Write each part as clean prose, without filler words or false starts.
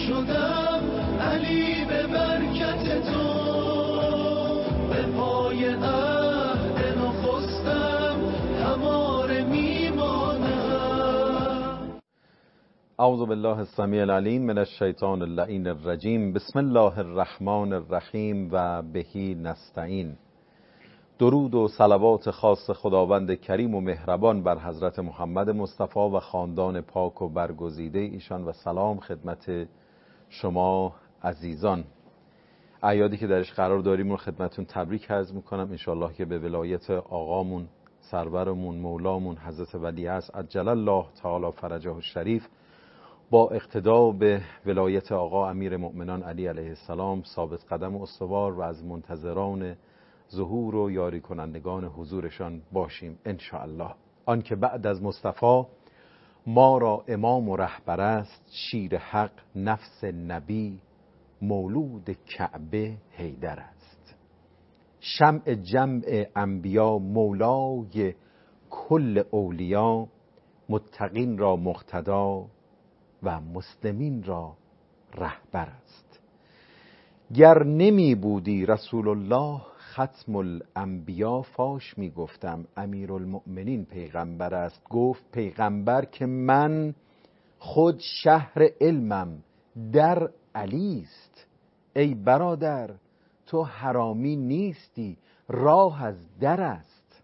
شدم علی به برکت تو، به پای عهد نخستم هماره میمانم. اعوذ بالله السمیع العلیم من الشیطان اللعین الرجیم. بسم الله الرحمن الرحیم و بهی نستعین. درود و صلوات خاص خداوند کریم و مهربان بر حضرت محمد مصطفی و خاندان پاک و برگزیده ایشان و سلام خدمت شما عزیزان. اعیادی که درش قرار داریم رو خدمتون تبریک عرض میکنم. انشالله که به ولایت آقامون سرورمون مولامون حضرت ولیعصر عجل الله تعالی فرجه الشریف با اقتدا به ولایت آقا امیر مؤمنان علی علیه السلام ثابت قدم و استوار و از منتظران ظهور و یاری کنندگان حضورشان باشیم انشاءالله. آن که بعد از مصطفی ما را امام و رهبر است، شیر حق نفس نبی مولود کعبه حیدر است. شمع جمع انبیا مولای کل اولیا، متقین را مقتدا و مسلمین را رهبر است. گر نمی بودی رسول الله ختم الانبیا، فاش می گفتم امیرالمؤمنین پیغمبر است. گفت پیغمبر که من خود شهر علمم در علی است. ای برادر تو حرامی نیستی، راه از در است.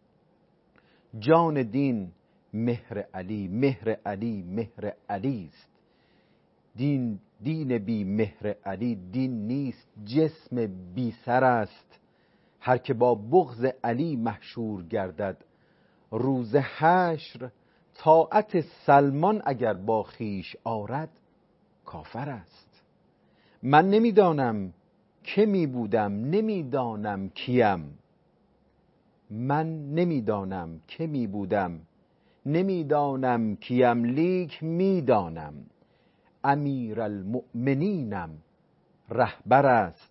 جان دین مهر علی، مهر علی مهر علی است. دین بی مهر علی دین نیست، جسم بی سر است. هر که با بغض علی محشور گردد، روز حشر طاعت سلمان اگر با خیش آرد کافر است. من نمیدانم که می بودم، نمیدانم کیم. من نمیدانم که می بودم، نمیدانم کیم، لیک میدانم امیرالمؤمنینم رهبر است.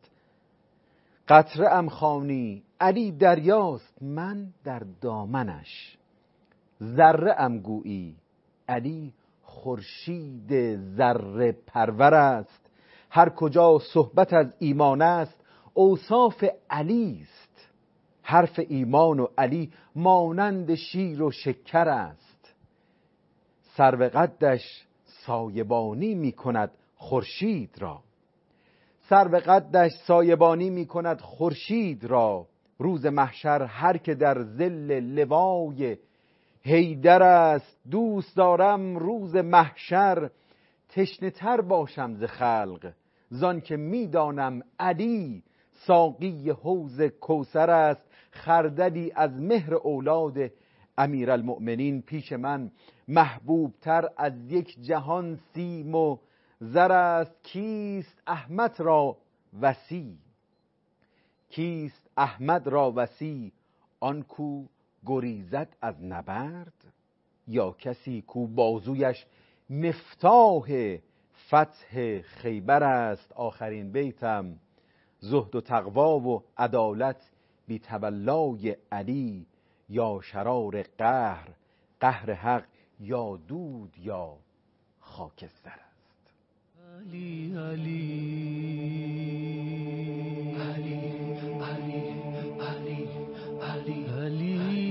قطره ام خوانی علی دریاست، من در دامنش. ذره ام گویی علی خورشید ذره پرور است. هر کجا صحبت از ایمان است، اوصاف علی است. حرف ایمان و علی مانند شیر و شکر است. سرو قدش سایبانی می کند خورشید را، سرو قدش سایبانی می کند خورشید را. روز محشر هر که در ظل لوای حیدر است. دوست دارم روز محشر تشنه تر باشم ز خلق، زان که می دانم علی ساقی حوض کوثر است. خردلی از مهر اولاد امیرالمؤمنین پیش من محبوب تر از یک جهان سیم و زر است. کیست احمد را وصی، کیست احمد را وصی؟ آن کو گریزد از نبرد، یا کسی کو بازویش مفتاح فتح خیبر است. آخرین بیتم زهد و تقوا و عدالت بی تولای علی، یا شرار قهر قهر حق، یا دود یا خاکستر است. علی علی علی علی علی علی علی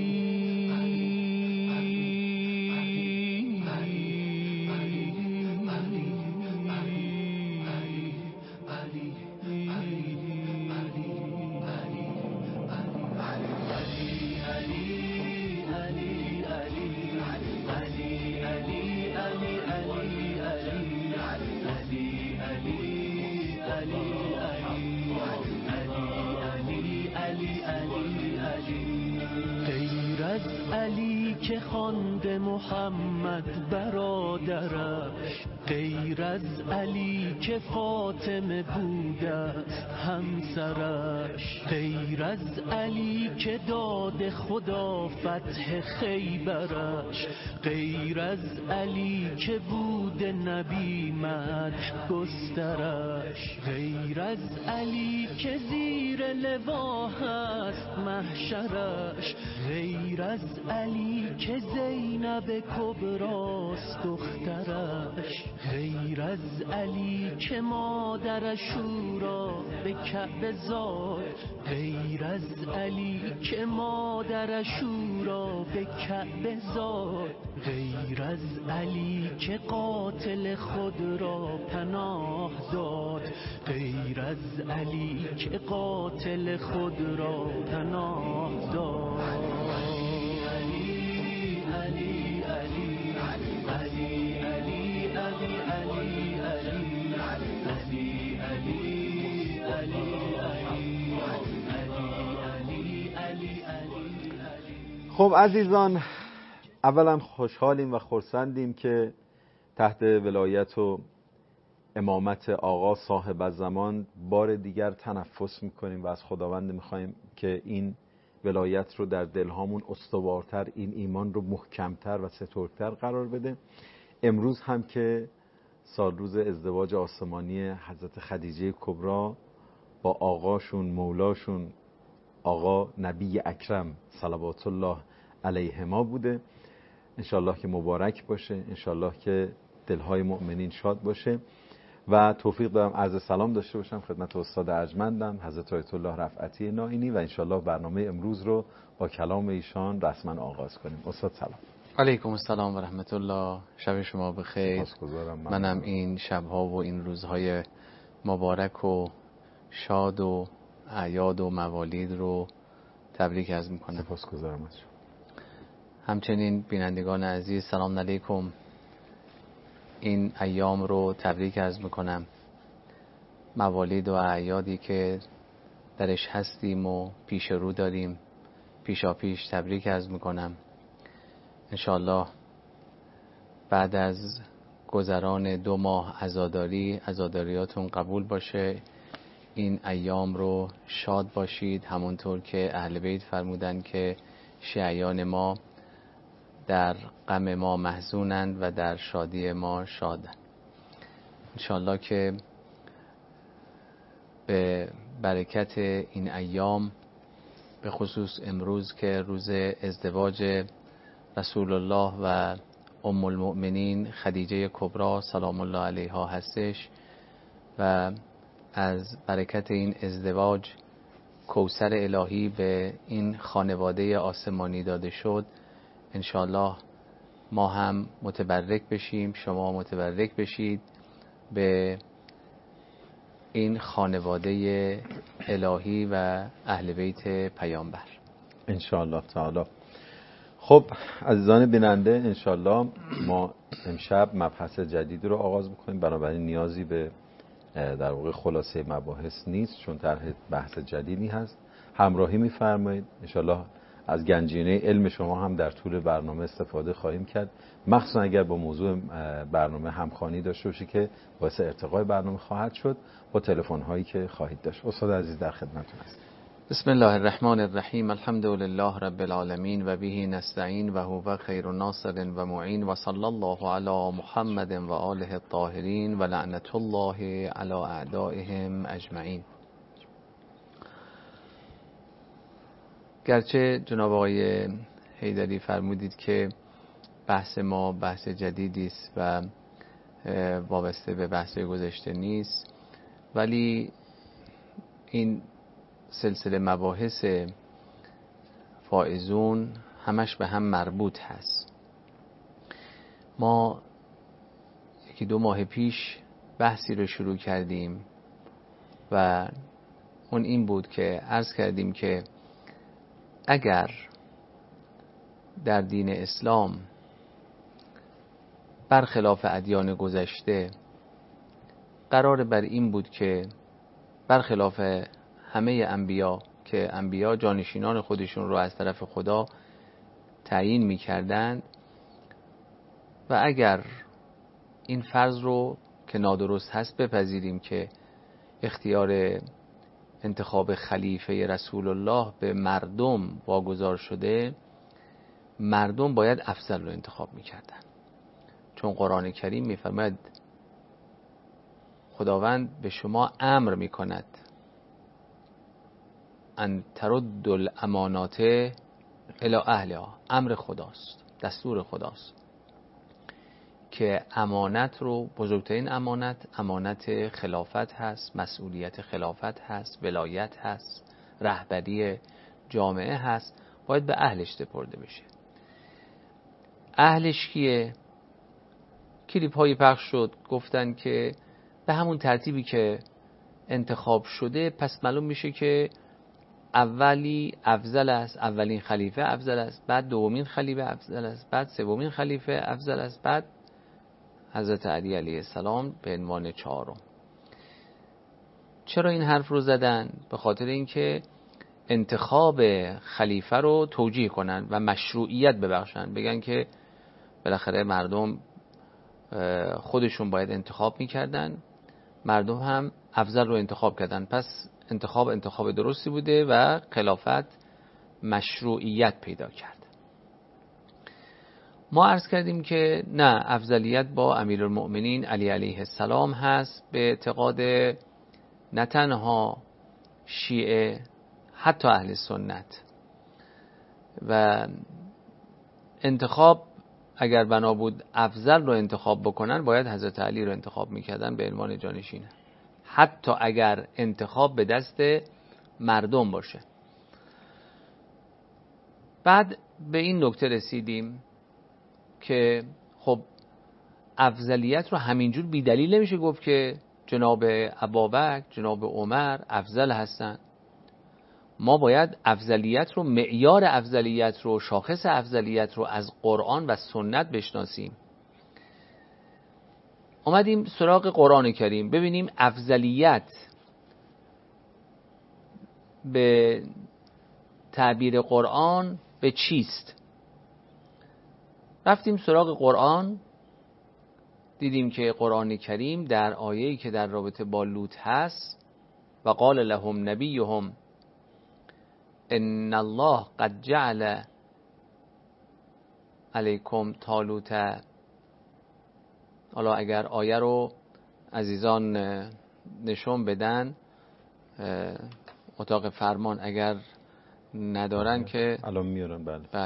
علی که خوانده محمد برادرش، غیر از علی که فاطمه بوده است همسرش، غیر از علی که داد خدا فتح خیبرش، غیر از علی که بود نبی مدح گسترش، غیر از علی که زیر لوا هست محشرش، غیر از علی که زینب کبری زهراست دخترش، غیر از علی که مادرش او را به کعبه زاد، غیر از علی که مادرش او را به کعبه زاد، غیر از علی که قاتل خود را پناه داد، غیر از علی که قاتل خود را پناه داد. علی علی علی علی علی علی علی علی علی علی. خب عزیزان، اولا خوشحالیم و خرسندیم که تحت ولایت و امامت آقا صاحب الزمان بار دیگر تنفس میکنیم و از خداوند میخوایم که این ولایت رو در دلهامون استوارتر، این ایمان رو محکمتر و سترتر قرار بده. امروز هم که سال روز ازدواج آسمانی حضرت خدیجه کبری با آقاشون مولاشون آقا نبی اکرم صلوات الله علیهما بوده. انشالله که مبارک باشه، انشالله که دلهای مؤمنین شاد باشه و توفیق دارم عرض سلام داشته باشم خدمت استاد ارجمندم حضرت آیت الله رفعتی نائینی و انشالله برنامه امروز رو با کلام ایشان رسما آغاز کنیم. استاد سلام. علیکم السلام و رحمت الله. شب شما بخیر. سپاسگزارم. منم این شبها و این روزهای مبارک و شاد و اعیاد و موالید رو تبریک عرض میکنم. سپاسگزارم از شما. همچنین بینندگان عزیز سلام علیکم. این ایام رو تبریک عرض میکنم، موالید و اعیادی که درش هستیم و پیش رو داریم پیشا پیش تبریک عرض میکنم. انشالله بعد از گذران 2 ماه عزاداریاتون قبول باشه. این ایام رو شاد باشید، همونطور که اهل بیت فرمودن که شیعیان ما در غم ما محزونند و در شادی ما شادند. انشالله که به برکت این ایام، به خصوص امروز که روز ازدواج رسول الله و ام المؤمنین خدیجه کبری سلام الله علیها هستش و از برکت این ازدواج کوثر الهی به این خانواده آسمانی داده شد، انشالله ما هم متبرک بشیم، شما متبرک بشید به این خانواده الهی و اهل بیت پیامبر انشالله تعالی. خب عزیزان بیننده، انشالله ما امشب مبحث جدید رو آغاز میکنیم، بنابراین نیازی به در واقع خلاصه مباحث نیست چون طرح بحث جدیدی هست. همراهی میفرمایید، انشالله از گنجینه علم شما هم در طول برنامه استفاده خواهیم کرد، مخصوصا اگر با موضوع برنامه همخوانی داشته باشه که باعث ارتقای برنامه خواهد شد با تلفن هایی که خواهید داشت. استاد عزیز در خدمتتون هستم. بسم الله الرحمن الرحیم. الحمد لله رب العالمین و به نستعین و هو خیر ناصر و معین و صلی الله علی محمد و آله الطاهرین و لعنت الله علی اعدائهم اجمعین. گرچه جناب آقای حیدری فرمودید که بحث ما بحث جدیدی است و وابسته به بحث گذشته نیست، ولی این سلسله مباحث فائزون همش به هم مربوط هست. ما 1-2 ماه پیش بحثی رو شروع کردیم و اون این بود که عرض کردیم که اگر در دین اسلام برخلاف ادیان گذشته قرار بر این بود که برخلاف همه انبیا که انبیا جانشینان خودشون رو از طرف خدا تعیین می‌کردند و اگر این فرض رو که نادرست هست بپذیریم که اختیار انتخاب خلیفه رسول الله به مردم واگذار شده، مردم باید افضل رو انتخاب می‌کردن، چون قرآن کریم می‌فرماید خداوند به شما امر می‌کند ان ترد الامانات الی اهلها. امر خداست، دستور خداست. که امانت رو، بزرگترین امانت خلافت هست، مسئولیت خلافت هست، ولایت هست، رهبری جامعه هست، باید به اهلش سپرده بشه. اهلش کیه؟ کلیپ هایی پخش شد گفتن که به همون ترتیبی که انتخاب شده پس معلوم میشه که اولی افضل است، اولین خلیفه افضل است، بعد دومین خلیفه افضل است، بعد سومین خلیفه افضل است، بعد حضرت علی علیه السلام به عنوان چهارم. چرا این حرف رو زدن؟ به خاطر اینکه انتخاب خلیفه رو توجیه کنن و مشروعیت ببخشن، بگن که بالاخره مردم خودشون باید انتخاب میکردن، مردم هم افضل رو انتخاب کردن، پس انتخاب درستی بوده و خلافت مشروعیت پیدا کرد. ما عرض کردیم که نه، افضلیت با امیرالمؤمنین علی علیه السلام هست به اعتقاد نه تنها شیعه، حتی اهل سنت. و انتخاب اگر بنا بود افضل رو انتخاب بکنن باید حضرت علی رو انتخاب میکردن به عنوان جانشین، حتی اگر انتخاب به دست مردم باشه. بعد به این نکته رسیدیم که خب افضلیت رو همینجور بی دلیل نمیشه گفت که جناب ابوبکر، جناب عمر افضل هستن. ما باید افضلیت رو، معیار افضلیت رو، شاخص افضلیت رو از قرآن و سنت بشناسیم. اومدیم سراغ قرآن کریم ببینیم افضلیت به تعبیر قرآن به چیست. رفتیم سراغ قرآن، دیدیم که قرآن کریم در آیه‌ای که در رابطه با لوط هست و قال لهم نبیهم ان الله قد جعل علیکم طالوت. حالا اگر آیه رو عزیزان نشون بدن، اتاق فرمان اگر ندارن که الان میارن.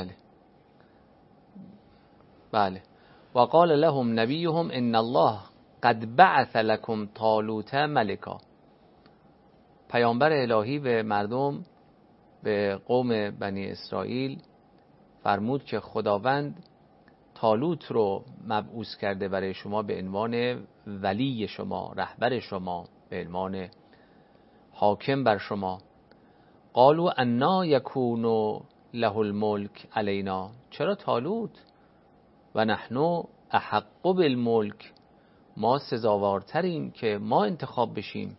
بله. و قال لهم نبیهم ان الله قد بعث لكم طالوت ملکا. پیامبر الهی به مردم، به قوم بنی اسرائیل فرمود که خداوند طالوت رو مبعوث کرده برای شما به عنوان ولی شما، رهبر شما، به عنوان حاکم بر شما. قالوا انا یکون له الملک علینا. چرا طالوت؟ و نحن احق بالملک، ما سزاوارتریم که ما انتخاب بشیم.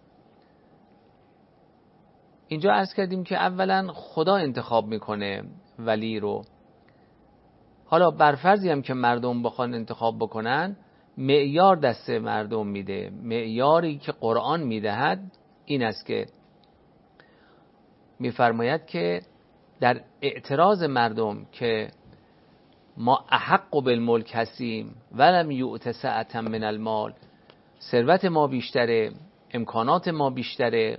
اینجا عرض کردیم که اولا خدا انتخاب میکنه ولی رو. حالا برفرضی هم که مردم بخوان انتخاب بکنن، معیار دست مردم میده. معیاری که قرآن میدهد این است که میفرماید که در اعتراض مردم که ما احق بالملک هستیم ولم یؤت سعة من المال، ثروت ما بیشتره، امکانات ما بیشتره،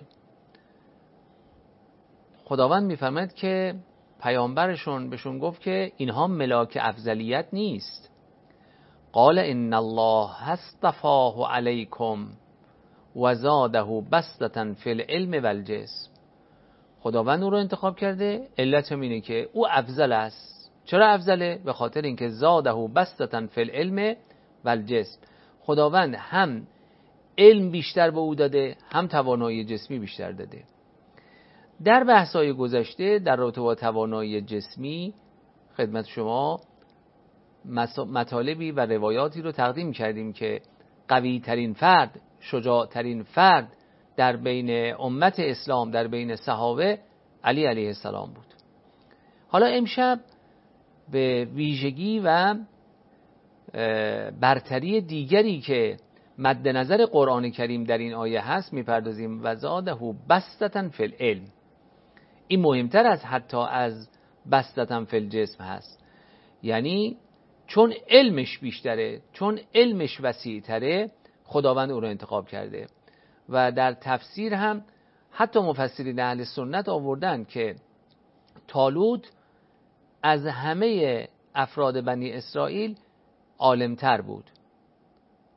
خداوند میفرماید که پیامبرشون بهشون گفت که اینها ملاک افضلیت نیست. قال ان الله اصطفاه علیکم و زاده بسطة فی العلم والجسم. خداوند او رو انتخاب کرده، علت اینه که او افضل است. چرا افضله؟ به خاطر اینکه زاده بسطة فی العلم والجسم. خداوند هم علم بیشتر به او داده، هم توانایی جسمی بیشتر داده. در بحث‌های گذشته در رابطه با توانایی جسمی خدمت شما مطالبی و روایاتی رو تقدیم کردیم که قوی ترین فرد، شجاع ترین فرد در بین امت اسلام، در بین صحابه، علی علیه السلام بود. حالا امشب به ویژگی و برتری دیگری که مد نظر قرآن کریم در این آیه هست میپردازیم. و زاده بسطة فی العلم. این مهمتر از حتی از بسطة فی الجسم هست. یعنی چون علمش بیشتره، چون علمش وسیع‌تره، خداوند او رو انتخاب کرده. و در تفسیر هم حتی مفسرین اهل سنت آوردن که طالوت از همه افراد بنی اسرائیل عالمتر بود.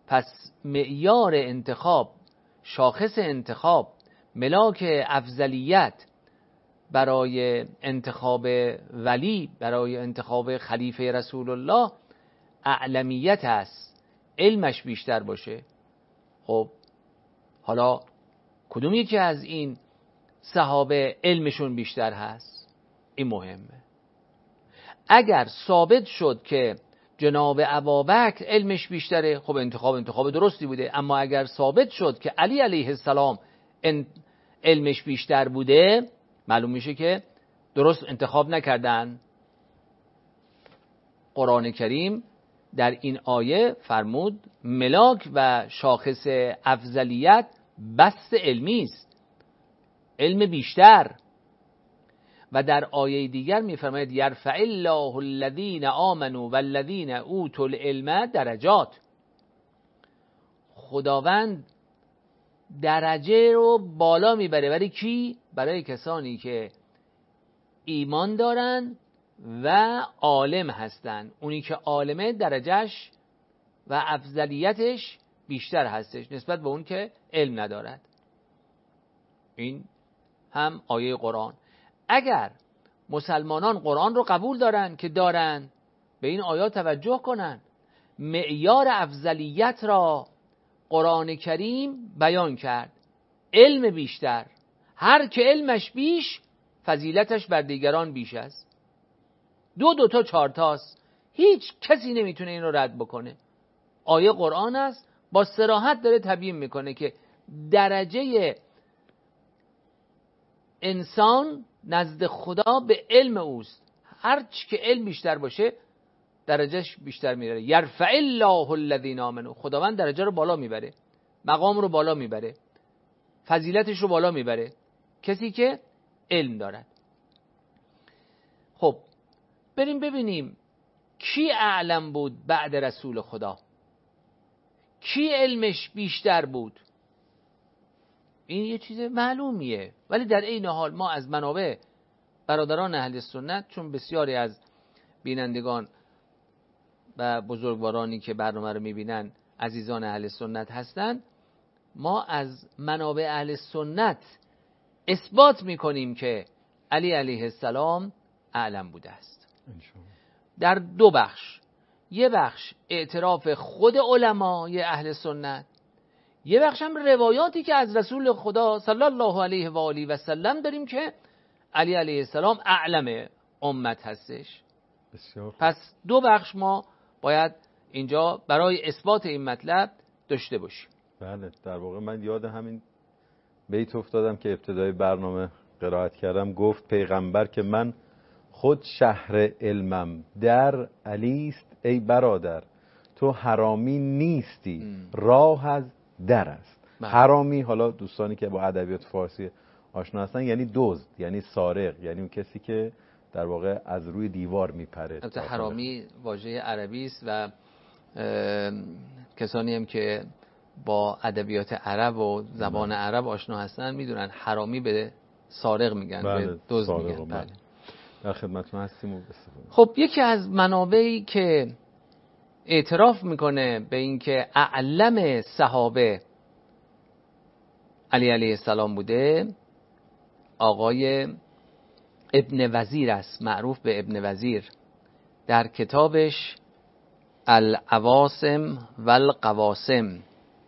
پس معیار انتخاب، شاخص انتخاب، ملاک افضلیت برای انتخاب ولی، برای انتخاب خلیفه رسول الله اعلمیت است، علمش بیشتر باشه. خب حالا کدوم یکی از این صحابه علمشون بیشتر هست؟ این مهمه. اگر ثابت شد که جناب ابوبکر علمش بیشتره، خب انتخاب درستی بوده. اما اگر ثابت شد که علی علیه السلام علمش بیشتر بوده، معلوم میشه که درست انتخاب نکردن. قرآن کریم در این آیه فرمود ملاک و شاخص افضلیت بست علمی است، علم بیشتر. و در آیه دیگر میفرماید یرفع الله الذین آمنوا والذین اوتوا العلم درجات. خداوند درجه رو بالا میبره. برای کی؟ برای کسانی که ایمان دارن و عالم هستن. اونی که عالمه درجهش و افضلیتش بیشتر هستش نسبت به اون که علم ندارد. این هم آیه قرآن. اگر مسلمانان قرآن رو قبول دارن که دارن، به این آیات توجه کنن. معیار افضلیت را قرآن کریم بیان کرد. علم بیشتر، هر که علمش بیش فضیلتش بر دیگران بیش است. دو تا 4 تاست، هیچ کسی نمیتونه این رو رد بکنه. آیه قرآن است، با صراحت داره تبیین میکنه که درجه انسان نزد خدا به علم اوست. هرچی که علم بیشتر باشه درجهش بیشتر میره. یرفع الله الذین آمنوا، خداوند درجه رو بالا میبره، مقام رو بالا میبره، فضیلتش رو بالا میبره کسی که علم دارد. خب بریم ببینیم کی اعلم بود بعد رسول خدا، کی علمش بیشتر بود. این یه چیز معلومیه، ولی در این حال ما از منابع برادران اهل سنت، چون بسیاری از بینندگان و بزرگوارانی که برنامه رو میبینن عزیزان اهل سنت هستند، ما از منابع اهل سنت اثبات میکنیم که علی علیه السلام اعلم بوده است. در 2 بخش. یه بخش اعتراف خود علمای اهل سنت، یه بخش هم روایاتی که از رسول خدا صلی الله علیه و آله و سلم داریم که علی علیه السلام اعلم امت هستش. پس 2 بخش ما باید اینجا برای اثبات این مطلب داشته باشیم. بله، در واقع من یاد همین بیت افتادم که ابتدای برنامه قرائت کردم. گفت پیغمبر که من خود شهر علمم در علی است ای برادر، تو حرامی نیستی راه از در است. حرامی، حالا دوستانی که با ادبیات فارسی آشنا هستن، یعنی دزد، یعنی سارق، یعنی اون کسی که در واقع از روی دیوار میپره. البته حرامی واژه عربی است و کسانی هم که با ادبیات عرب و زبان عرب آشنا هستن میدونن حرامی به سارق میگن، به دزد میگن. بله، در خدمتتون هستیم. خب یکی از منابعی که اعتراف میکنه به این که اعلم صحابه علی علیه السلام بوده، آقای ابن وزیر است، معروف به ابن وزیر. در کتابش العواصم والقواسم،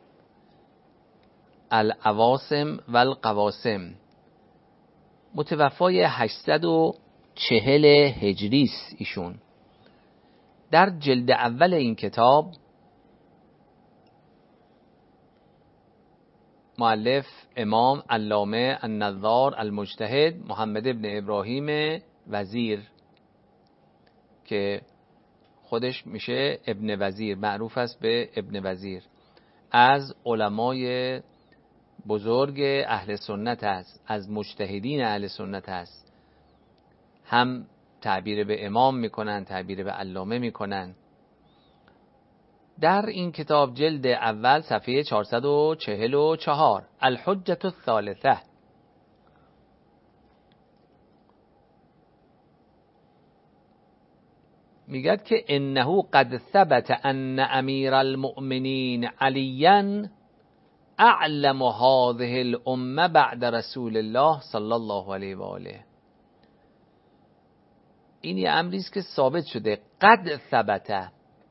العواصم والقواسم، متوفای 840 هجری است ایشون. در جلد اول این کتاب مؤلف امام علامه النظار المجتهد محمد ابن ابراهیم وزیر که خودش میشه ابن وزیر، معروف است به ابن وزیر، از علمای بزرگ اهل سنت است، از مجتهدین اهل سنت است. هم تعبیر به امام میکنن، تعبیر به علامه میکنن. در این کتاب جلد اول صفحه 444 الحجة الثالثه، میگه که انه قد ثبت ان امیر المؤمنین علیا اعلم هذه الامه بعد رسول الله صلی الله علیه و آله. این یه امری است که ثابت شده. قد ثبت،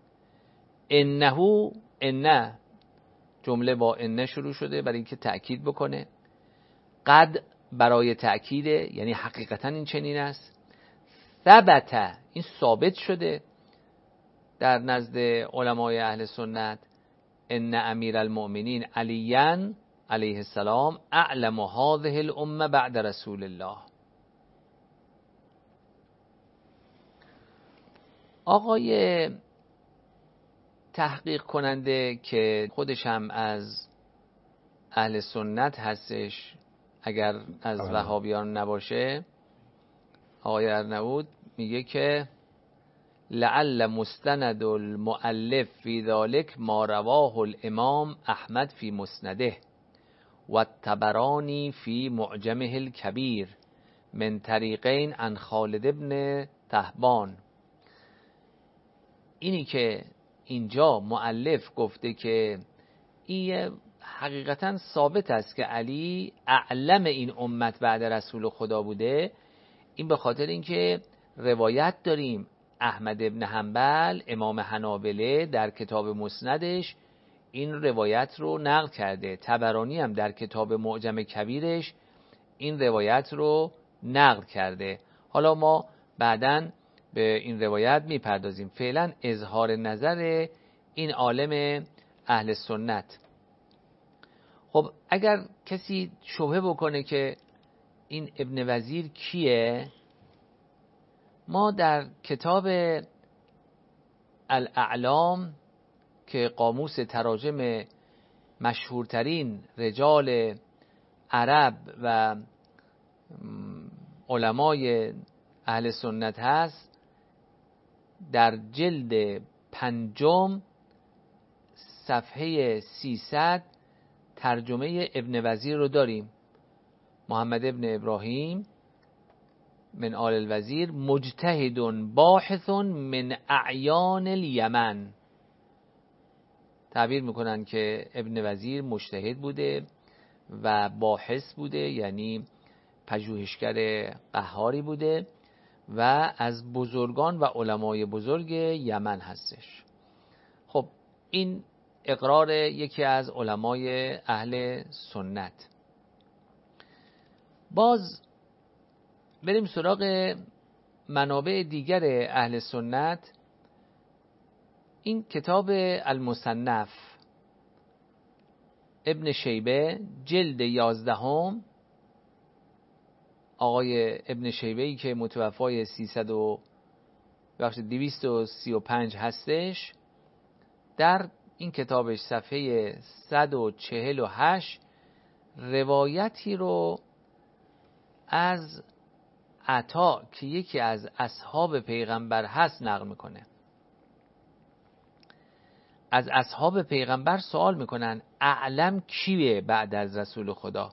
انه، انه جمله با انه شروع شده برای اینکه تأکید بکنه. قد برای تأکیده، یعنی حقیقتا این چنین است. ثبت، این ثابت شده در نزد علمای اهل سنت. ان امیر المؤمنین علیاً علیه السلام اعلم هذه الامه بعد رسول الله. آقای تحقیق کننده که خودش هم از اهل سنت هستش، اگر از وهابیان نباشه، آقای ارنوود میگه که لعل مستند المؤلف فی ذلک ما رواه الامام احمد فی مسنده و الطبرانی فی معجمه الکبیر من طریقین عن خالد ابن طهبان. اینی که اینجا مؤلف گفته که این حقیقتا ثابت است که علی اعلم این امت بعد رسول خدا بوده، این به خاطر اینکه روایت داریم احمد ابن حنبل امام حنابله در کتاب مسندش این روایت رو نقل کرده، طبرانی هم در کتاب معجم کبیرش این روایت رو نقل کرده. حالا ما بعداً به این روایت میپردازیم. فعلا اظهار نظر این عالم اهل سنت. خب اگر کسی شبهه بکنه که این ابن وزیر کیه، ما در کتاب الاعلام که قاموس تراجم مشهورترین رجال عرب و علمای اهل سنت هست، در جلد 5 صفحه 300 ترجمه ابن وزیر رو داریم. محمد ابن ابراهیم من آل الوزیر مجتهد باحث من اعیان الیمن. تعبیر میکنن که ابن وزیر مجتهد بوده و باحث بوده، یعنی پژوهشگر قهاری بوده و از بزرگان و علمای بزرگ یمن هستش. خب این اقرار یکی از علمای اهل سنت. باز بریم سراغ منابع دیگر اهل سنت. این کتاب المصنف ابن شیبه جلد 11، آقای ابن شیبه‌ای که متوفای 235 هستش، در این کتابش صفحه 148 روایتی رو از عطا که یکی از اصحاب پیغمبر هست نقل میکنه. از اصحاب پیغمبر سوال میکنن اعلم کیه بعد از رسول خدا؟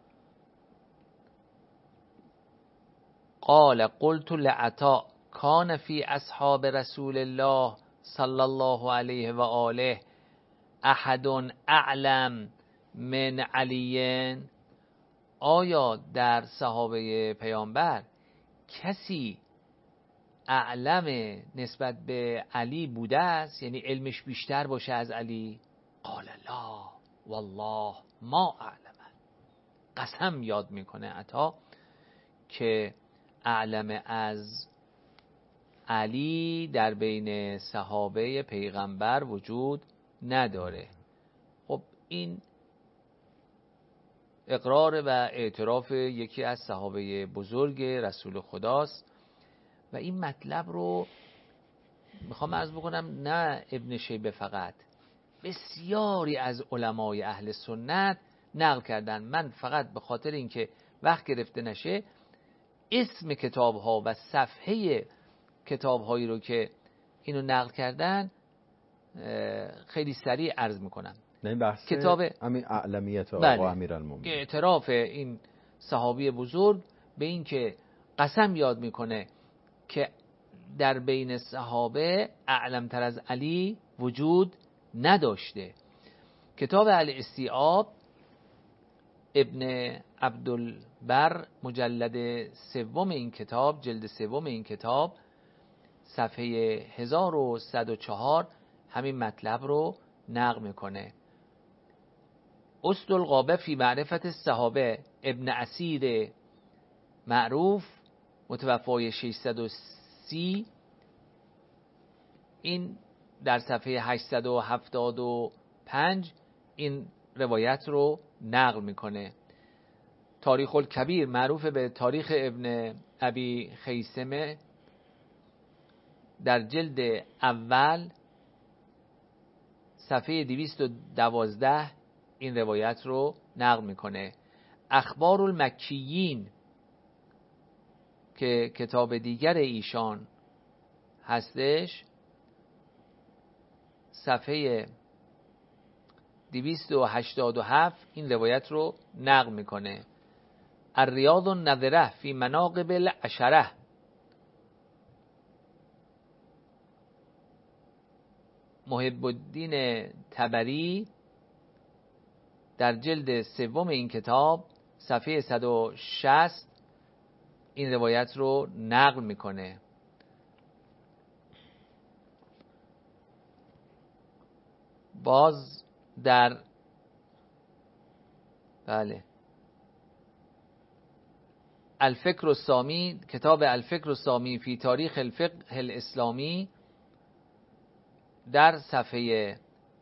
قال قلت لعطا کان فی اصحاب رسول الله صلی الله علیه و آله احد اعلم من علی؟ آیا در صحابه پیامبر کسی اعلم نسبت به علی بوده است، یعنی علمش بیشتر باشه از علی؟ قال لا والله ما اعلم. قسم یاد میکنه عطا که اعلم از علی در بین صحابه پیغمبر وجود نداره. خب این اقرار و اعتراف یکی از صحابه بزرگ رسول خداست و این مطلب رو میخوام عرض بکنم نه ابن شیبه فقط، بسیاری از علمای اهل سنت نقل کردن. من فقط به خاطر اینکه وقت گرفته نشه اسم کتاب ها و صفحه کتاب هایی رو که اینو نقل کردن خیلی سریع عرض میکنم. این بحث کتاب همین اعلمیت بله. آقا امیرالمومنین، اعتراف این صحابی بزرگ به این که قسم یاد میکنه که در بین صحابه اعلمتر از علی وجود نداشته. کتاب الاستیعاب ابن عبدالبر مجلد سوم این کتاب، جلد سوم این کتاب، صفحه 1104 همین مطلب رو نقل میکنه. اسدالغابه فی معرفت الصحابه ابن اسیر معروف متوفای 630 این در صفحه 875 این روایت رو نقل میکنه. تاریخ الکبیر معروف به تاریخ ابن ابی خیثمه در جلد اول صفحه 212 این روایت رو نقل میکنه. اخبار المکیین که کتاب دیگر ایشان هستش صفحه 287 این روایت رو نقل میکنه. الریاض النظره فی مناقب العشره محب الدین طبری در جلد سوم این کتاب صفحه 160 این روایت رو نقل میکنه. باز در الفکر السامی، کتاب الفکر السامی فی تاریخ الفقه الاسلامی در صفحه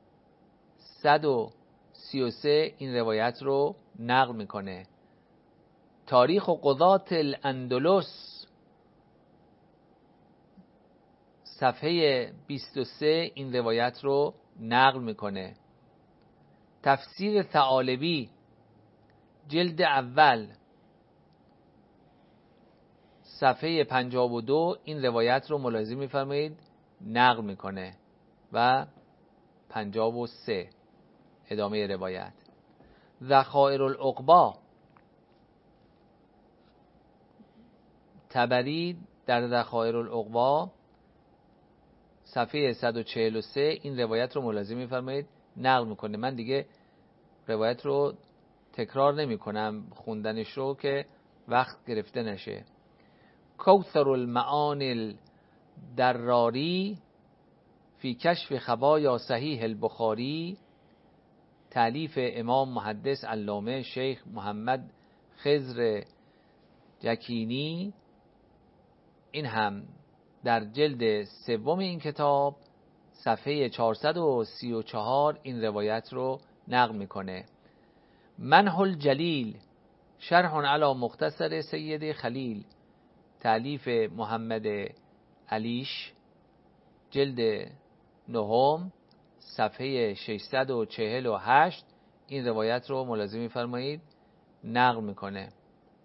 133 این روایت رو نقل میکنه. تاریخ و قضات الاندلس صفحه 23 این روایت رو نقل میکنه. تفسیر ثعالبی جلد اول صفحه 52 این روایت رو ملاحظه میفرمایید نقل میکنه و 53 ادامه روایت. ذخائر العقبا طبری در ذخائر العقبا صفحه 143 این روایت رو ملاحظه میفرمایید نقل میکنه. من دیگه روایت رو تکرار نمی کنم خوندنش رو که وقت گرفته نشه. کوثر المعانی الدراری فی کشف خبایا صحیح البخاری تالیف امام محدث علامه شیخ محمد خضر جکینی، این هم در جلد سوم این کتاب صفحه 434 این روایت رو نقل میکنه. منح الجلیل شرح علی مختصر سید خلیل تالیف محمد علیش جلد نهم صفحه 648 این روایت رو ملاحظه می‌فرمایید نقل میکنه.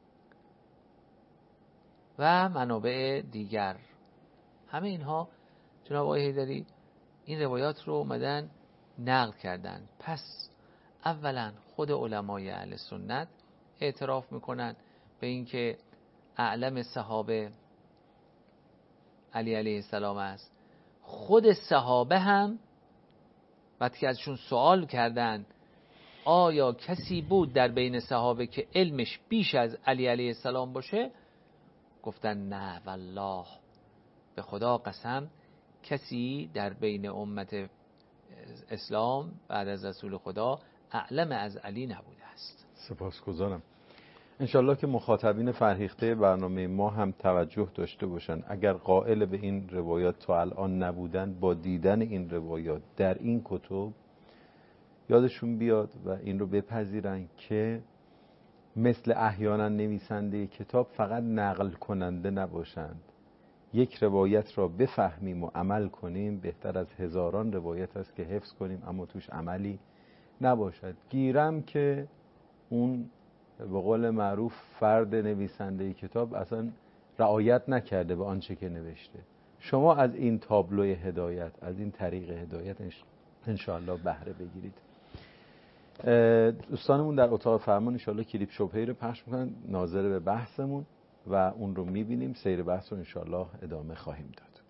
و منابع دیگر همه اینها جناب آقای حیدری این روایات رو اومدن نقل کردن. پس اولا خود علمای اهل سنت اعتراف میکنن به اینکه اعلم صحابه علی علیه السلام است. خود صحابه هم وقتی که ازشون سوال کردن آیا کسی بود در بین صحابه که علمش بیش از علی علیه السلام باشه، گفتن نه والله، به خدا قسم کسی در بین امت اسلام بعد از رسول خدا اعلم از علی نبوده است. سپاسگزارم. انشالله که مخاطبین فرهیخته برنامه ما هم توجه داشته باشن، اگر قائل به این روایات تا الان نبودن، با دیدن این روایات در این کتب یادشون بیاد و این رو بپذیرن که مثل احیانا نویسنده کتاب فقط نقل کننده نباشند. یک روایت را بفهمیم و عمل کنیم بهتر از هزاران روایت است که حفظ کنیم اما توش عملی نباشد. گیرم که اون به قول معروف فرد نویسنده کتاب اصلا رعایت نکرده به آنچه که نوشته. شما از این تابلوی هدایت، از این طریق هدایت انشاءالله بهره بگیرید. دوستانمون در اتاق فرمان انشاءالله کلیپ شبهه‌ای رو پخش میکنن ناظر به بحثمون و اون رو میبینیم. سیر بحث رو انشاءالله ادامه خواهیم داد.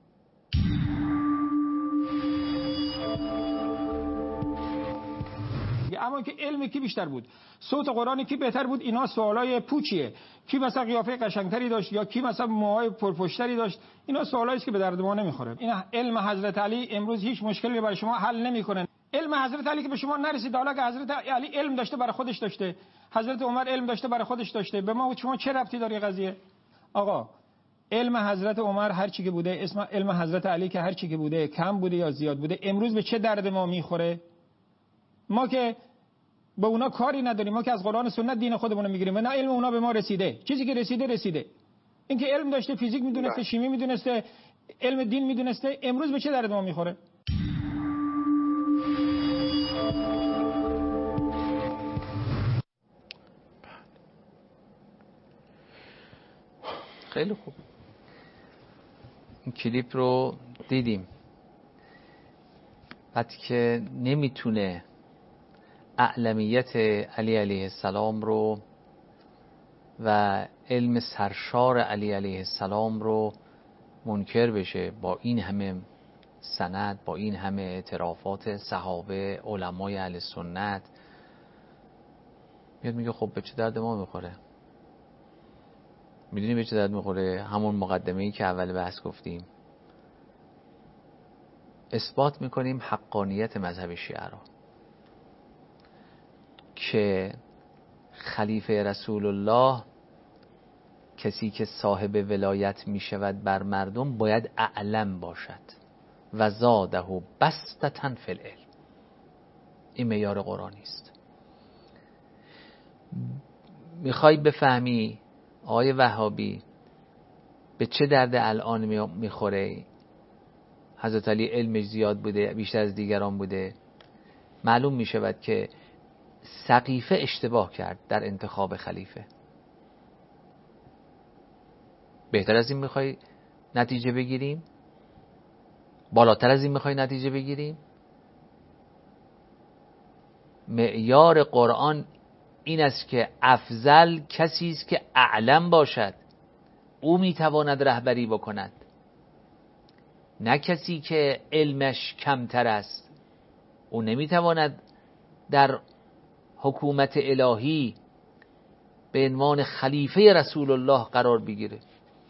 اما که علم کی بیشتر بود، صوت قرآن کی بهتر بود، اینا سوالای پوچیه. کی مثلا قیافه قشنگتری داشت یا کی مثلا موهای پرپشتری داشت، اینا سوالایی است که به درد ما نمیخوره. این علم حضرت علی امروز هیچ مشکلی برای شما حل نمیکنه. علم حضرت علی که به شما نرسید، حالا که حضرت علی علم داشته برای خودش داشته، حضرت عمر علم داشته برای خودش داشته، به ما و شما چه ربطی داره قضیه؟ آقا علم حضرت عمر هر چی که بوده، اسم علم حضرت علی که هر چی که بوده، کم بوده یا زیاد بوده، امروز به چه درد ما میخوره؟ ما که به اونا کاری نداریم، ما که از قرآن و سنت دین خودمون رو میگیریم و نه علم اونا به ما رسیده. چیزی که رسیده. این که علم داشته، فیزیک میدونسته، شیمی میدونسته، علم دین میدونسته، امروز به چه درد ما میخوره؟ خیلی خوب، این کلیپ رو دیدیم. وقتی که نمیتونه اعلمیت علی علیه السلام رو و علم سرشار علی علیه السلام رو منکر بشه، با این همه سند، با این همه اعترافات صحابه، علمای اهل سنت، میاد میگه خب به چه درد ما میخوره؟ میدونی به چه درد میخوره؟ همون مقدمه‌ای که اول بحث گفتیم، اثبات میکنیم حقانیت مذهب شیعه را که خلیفه رسول الله، کسی که صاحب ولایت می شود بر مردم، باید اعلم باشد و زاده بسطة فی العلم. این معیار قرآنی است. میخوای بفهمی آقای وهابی به چه درد الان میخوره؟ حضرت علی علمش زیاد بوده، بیشتر از دیگران بوده. معلوم میشود که سقیفه اشتباه کرد در انتخاب خلیفه. بهتر از این میخوای نتیجه بگیریم؟ بالاتر از این میخوای نتیجه بگیریم؟ معیار قرآن این است که افضل کسی است که اعلم باشد، او میتواند رهبری بکند، نه کسی که علمش کمتر است. او نمیتواند در حکومت الهی به عنوان خلیفه رسول الله قرار بگیره.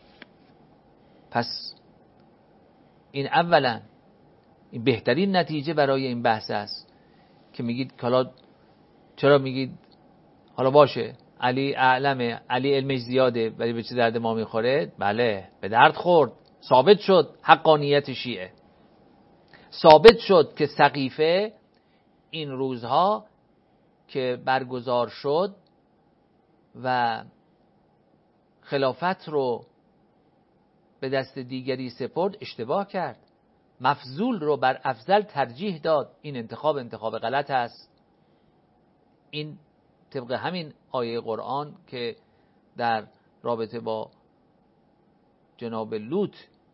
پس این اولا، این بهترین نتیجه برای این بحث است که میگید حالا چرا میگید حالا باشه علی اعلمه، علی علمش زیاده، ولی به چه درد ما میخوره؟ بله به درد خورد. ثابت شد حقانیت شیعه، ثابت شد که سقیفه این روزها که برگزار شد و خلافت رو به دست دیگری سپرد، اشتباه کرد. مفضول رو بر افضل ترجیح داد. این انتخاب غلط است. این طبق همین آیه قرآن که در رابطه با جناب لوط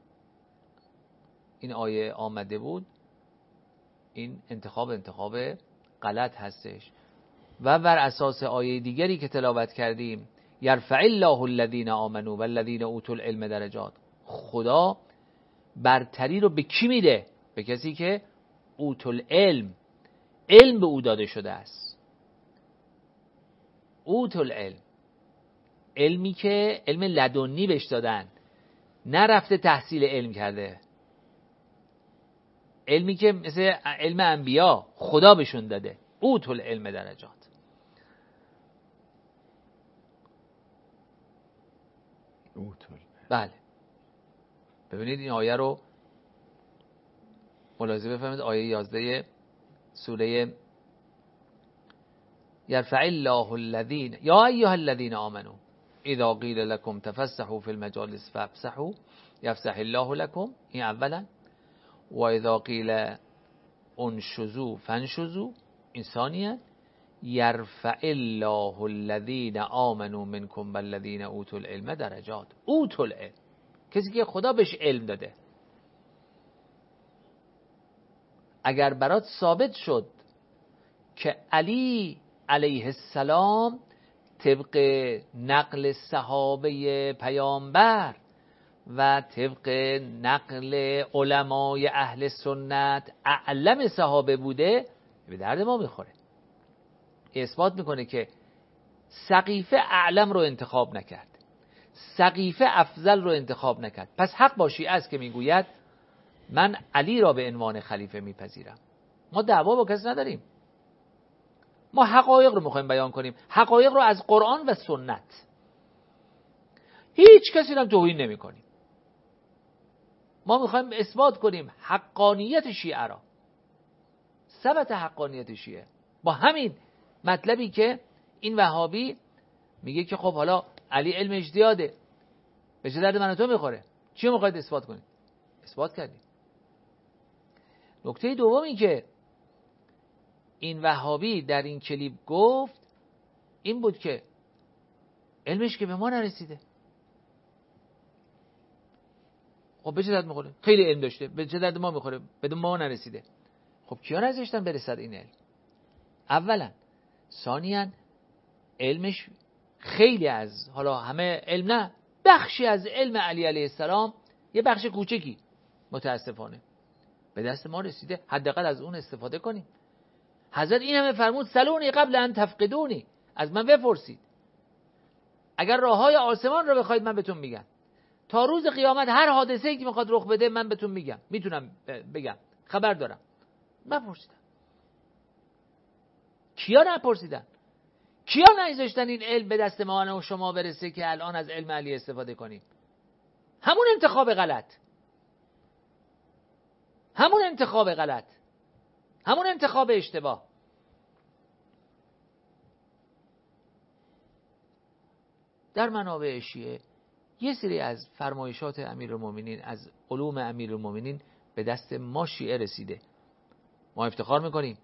این آیه آمده بود، این انتخاب غلط هستش. و بر اساس آیه دیگری که تلاوت کردیم، یرفع الله الذین آمنوا والذین اوتوا العلم درجات، خدا برتری رو به کی میده؟ به کسی که اوتوا العلم، علم به او داده شده است. اوتوا العلم، علمی که علم لدنی بهش دادن، نرفته تحصیل علم کرده، علمی که مثل علم انبیا خدا بهشون داده. اوتوا العلم درجات. بله، ببینید این آیه رو ملاحظه بفرمایید. آیه 11 سوره یرفع الله الذین یا ایها الذین آمنوا اذا قیل لكم تفسحوا في المجالس فافسحوا یفسح الله لكم. این اولا. و اذا قیل انشزوا فانشزوا، این ثانیا. یرفع الله الذین آمنوا منکم والذین اوتوا العلم درجات. اوتوا العلم، کسی که خدا بهش علم داده. اگر برات ثابت شد که علی علیه السلام طبق نقل صحابه پیامبر و طبق نقل علمای اهل سنت اعلم صحابه بوده به درد ما میخوره. اثبات میکنه که سقیفه اعلم رو انتخاب نکرد، سقیفه افضل رو انتخاب نکرد. پس حق با شیعه است که میگوید من علی را به عنوان خلیفه میپذیرم. ما دعوا با کسی نداریم، ما حقایق رو میخوایم بیان کنیم، حقایق رو از قرآن و سنت. هیچ کسی رو توهین نمی کنیم. ما میخوایم اثبات کنیم حقانیت شیعه را، ثبت حقانیت شیعه با همین مطلبی که این وهابی میگه که خب حالا علی علمش زیاده، به چه درد من و تو میخوره؟ چی میخواید اثبات کنید؟ اثبات کردیم. نکته دومی که این وهابی در این کلیپ گفت این بود که علمش که به ما نرسیده. خب به چه درد میخوره؟ خیلی علم داشته، به چه درد ما میخوره؟ به ما نرسیده. خب کیا نذاشتن برسد این علم؟ اولا. ثانیاً علمش خیلی از، حالا همه علم نه، بخشی از علم علی علیه السلام، یه بخش کوچکی متاسفانه به دست ما رسیده، حداقل از اون استفاده کنیم. حضرت این همه فرمود سلونی قبل ان تفقدونی، از من بپرسید. اگر راههای آسمان رو بخواید من بهتون میگم. تا روز قیامت هر حادثه‌ای که میخواد رخ بده من بهتون میگم، میتونم بگم، خبر دارم. نپرسیدن. کیا نپرسیدن؟ کیا نذاشتن این علم به دست ما و شما برسه که الان از علم علی استفاده کنیم؟ همون انتخاب غلط، همون انتخاب غلط، همون انتخاب اشتباه. در منابع شیعه یه سری از فرمایشات امیرالمومنین، از علوم امیرالمومنین به دست ما شیعه رسیده. ما افتخار میکنیم.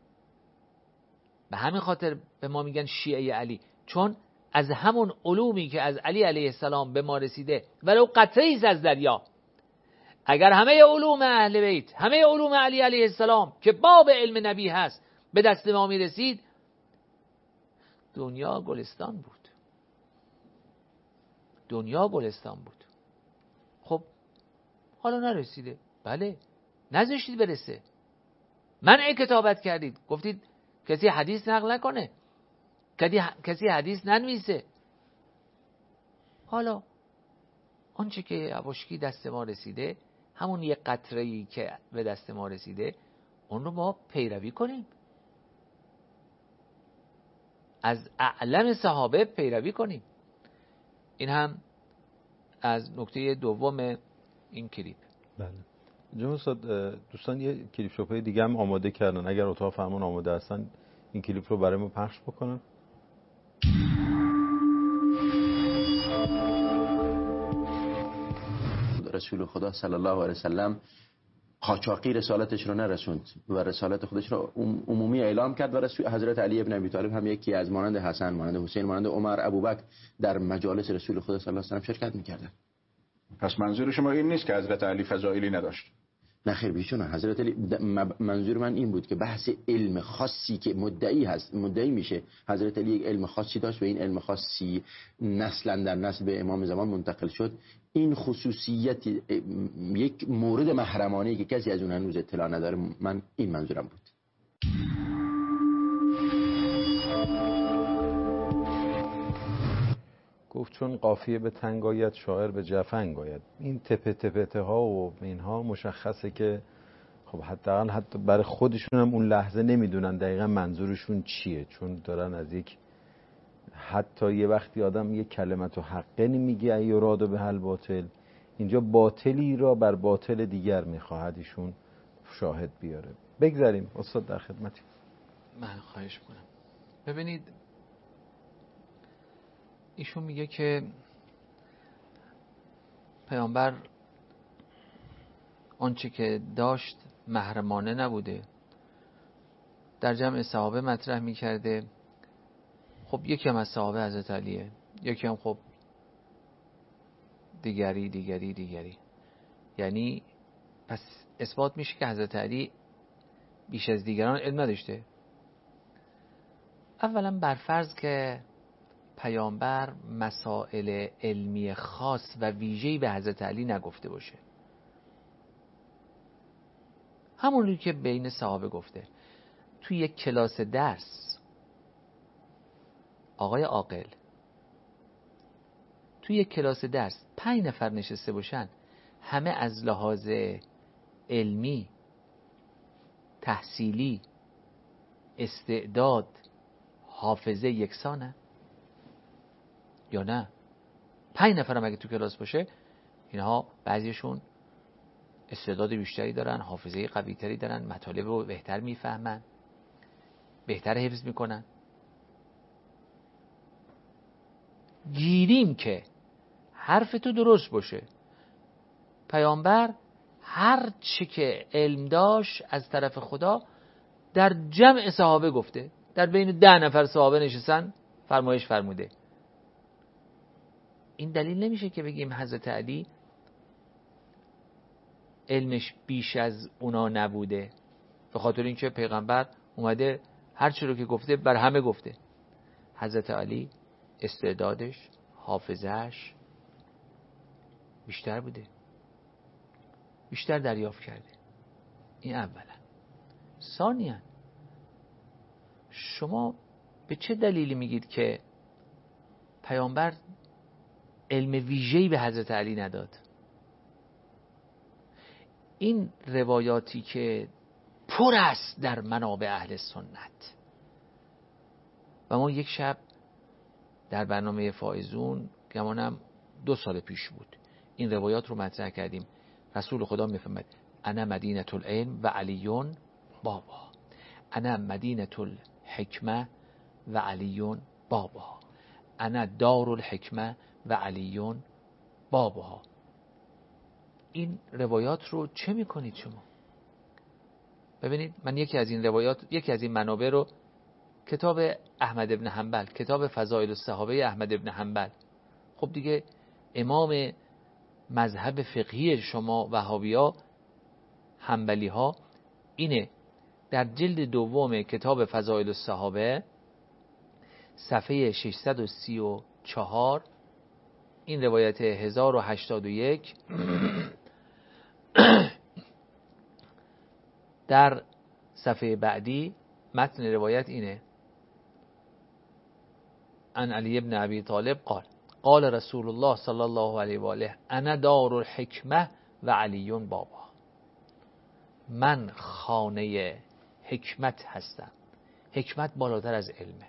به همین خاطر به ما میگن شیعه علی، چون از همون علومی که از علی علیه السلام به ما رسیده ولو قطره‌ای از دریا. اگر همه علوم اهل بیت، همه علوم علی علیه السلام که باب علم نبی هست به دست ما میرسید، دنیا گلستان بود. دنیا گلستان بود. خب حالا نرسیده. بله، نذاشتید برسه. منع کتابت کردید، گفتید کسی حدیث نقل نکنه، کسی حدیث ننویسه. حالا آنچه که یواشکی دست ما رسیده، همون یک قطره‌ای که به دست ما رسیده، اون رو ما پیروی کنیم، از اعلم صحابه پیروی کنیم. این هم از نکته دوم این کلیپ. بله جناب استاد، دوستان یه کلیپ شوپای دیگه هم آماده کردن، اگر اتاق فرمان آماده هستن این کلیپ رو برای ما پخش بکنن. رسول خدا صلی الله علیه وسلم قاچاقی رسالتش رو نرسوند و رسالت خودش رو عمومی اعلام کرد و رسول حضرت علی ابن ابی طالب هم یکی از مانند حسن، مانند حسین، مانند عمر، ابوبکر در مجالس رسول خدا صلی الله علیه و سلم شرکت می‌کردند. پس منظور شما این نیست که حضرت علی فضائلی نداشت؟ نه خیر، بیشون حضرت علی، منظور من این بود که بحث علم خاصی که مدعی میشه حضرت علی یک علم خاصی داشت و این علم خاصی نسلا در نسل به امام زمان منتقل شد. این خصوصیت یک مورد محرمانه که کسی از اون هنوز اطلاع نداره، من این منظورم بود. گفت چون قافیه به تنگ آید شاعر به جفنگ آید. این تپه ها و اینها مشخصه که خب حتی برای خودشون هم اون لحظه نمیدونن دقیقا منظورشون چیه، چون دارن از یک، حتی یه وقتی آدم یک کلمت و حقه نمیگه ایراد به حل باطل، اینجا باطلی را بر باطل دیگر میخواهد ایشون شاهد بیاره. بگذاریم استاد در خدمتی. من خواهش کنم. ببینید ایشون میگه که پیامبر آنچه که داشت محرمانه نبوده، در جمع صحابه مطرح میکرده. خب یکی هم از صحابه حضرت علیه، یکی هم خب دیگری. یعنی پس اثبات میشه که حضرت علی بیش از دیگران علم نداشته. اولا برفرض که پیامبر مسائل علمی خاص و ویژه‌ای به حضرت علی نگفته باشه. همونی که بین صحابه گفته. توی یک کلاس درس آقای عاقل، توی یک کلاس درس 5 نفر نشسته باشن، همه از لحاظ علمی، تحصیلی، استعداد، حافظه یکسانه یا نه؟ 5 نفر هم اگه تو کلاس باشه، اینها بعضیشون استعداد بیشتری دارن، حافظه قوی تری دارن، مطالب رو بهتر میفهمن، بهتر حفظ میکنن. گیریم که حرف تو درست باشه. پیامبر هر چی که علم داشت از طرف خدا در جمع صحابه گفته. در بین 10 نفر صحابه نشستن فرمایش فرموده. این دلیل نمیشه که بگیم حضرت علی علمش بیش از اونا نبوده، به خاطر اینکه پیغمبر اومده هر چی رو که گفته بر همه گفته. حضرت علی استعدادش، حافظهش بیشتر بوده، بیشتر دریافت کرده. این اولا. ثانیاً شما به چه دلیلی میگید که پیامبر علم ویژه‌ای به حضرت علی نداد؟ این روایاتی که پر است در منابع اهل سنت و ما یک شب در برنامه فائزون، گمانم 2 سال پیش بود، این روایات رو مطرح کردیم. رسول خدا میفرماید انا مدینة العلم و علیون بابا، انا مدینة الحکمه و علیون بابا، انا دار الحکمه و علیون بابا. این روایات رو چه میکنید شما؟ ببینید، من یکی از این روایات، یکی از این منابع رو، کتاب احمد ابن حنبل، کتاب فضائل الصحابه احمد ابن حنبل، خب دیگه امام مذهب فقهی شما وهابیا، حنبلی ها، اینه. در جلد دوم کتاب فضائل الصحابه صفحه 634 این روایت 1081 در صفحه بعدی متن روایت اینه: عن علی ابن ابی طالب قال رسول الله صلی الله علیه و آله انا دار الحکمه و علیون بابا. من خانه حکمت هستم. حکمت بالاتر از علمه،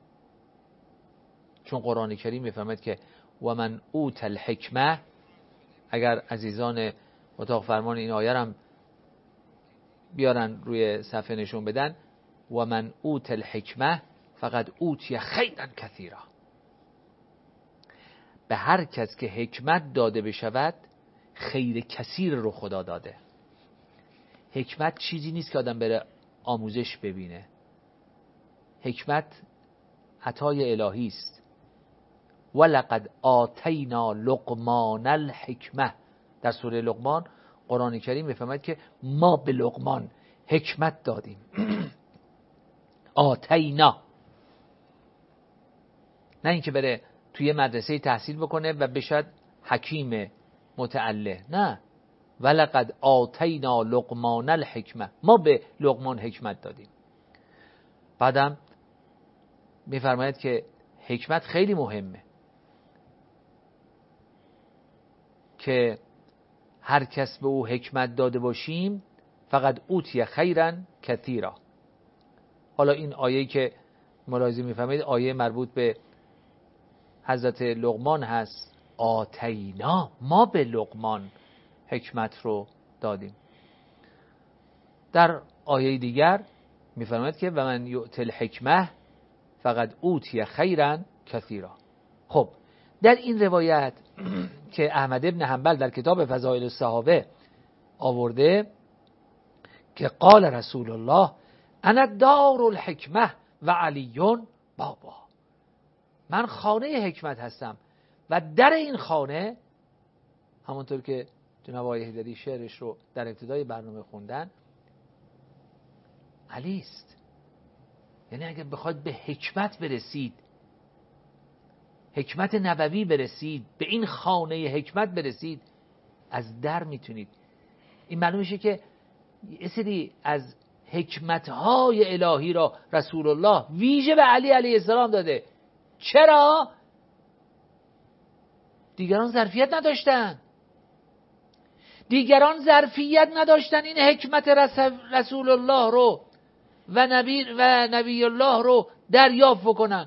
چون قرآن کریم میفرماید که و من اوت الحکمه. اگر عزیزان اتاق فرمان این آیه هم بیارن روی صفحه نشون بدن، و من اوت الحکمه فقط اوتی خیرا کثیرا. به هر کس که حکمت داده بشود خیر کثیر رو خدا داده. حکمت چیزی نیست که آدم بره آموزش ببینه. حکمت عطای الهی است. ولقد آتینا لقمان الحکمه. در سوره لقمان قرآن کریم میفرماید که ما به لقمان حکمت دادیم. آتینا، نه اینکه بره توی مدرسه تحصیل بکنه و بشد حکیم متعله، نه. ولقد آتینا لقمان الحکمه، ما به لقمان حکمت دادیم. بعدم میفرماید که حکمت خیلی مهمه، که هر کس به او حکمت داده باشیم فقط اوتی خیرا کثیرا. حالا این آیه‌ای که ملاحظه میفرمایید آیه مربوط به حضرت لقمان هست. آتینا، ما به لقمان حکمت رو دادیم. در آیه دیگر میفرماید که و من یؤت الحکمه فقط اوتی خیرا کثیرا. خب در این روایت که احمد ابن حنبل در کتاب فضائل الصحابه آورده که قال رسول الله انا دار الحکمه و علیون بابا، من خانه حکمت هستم و در این خانه، همونطور که جناب آقای حیدری شعرش رو در ابتدای برنامه خوندن، علی است. یعنی اگر بخواید به حکمت برسید حکمت نبوی برسید، به این خانه حکمت برسید، از در میتونید. این معلوم میشه که یه سری از حکمتهای الهی را رسول الله ویژه به علی علیه السلام داده. چرا؟ دیگران ظرفیت نداشتن. ظرفیت نداشتن این حکمت رسول الله رو و نبی الله رو دریافت بکنن.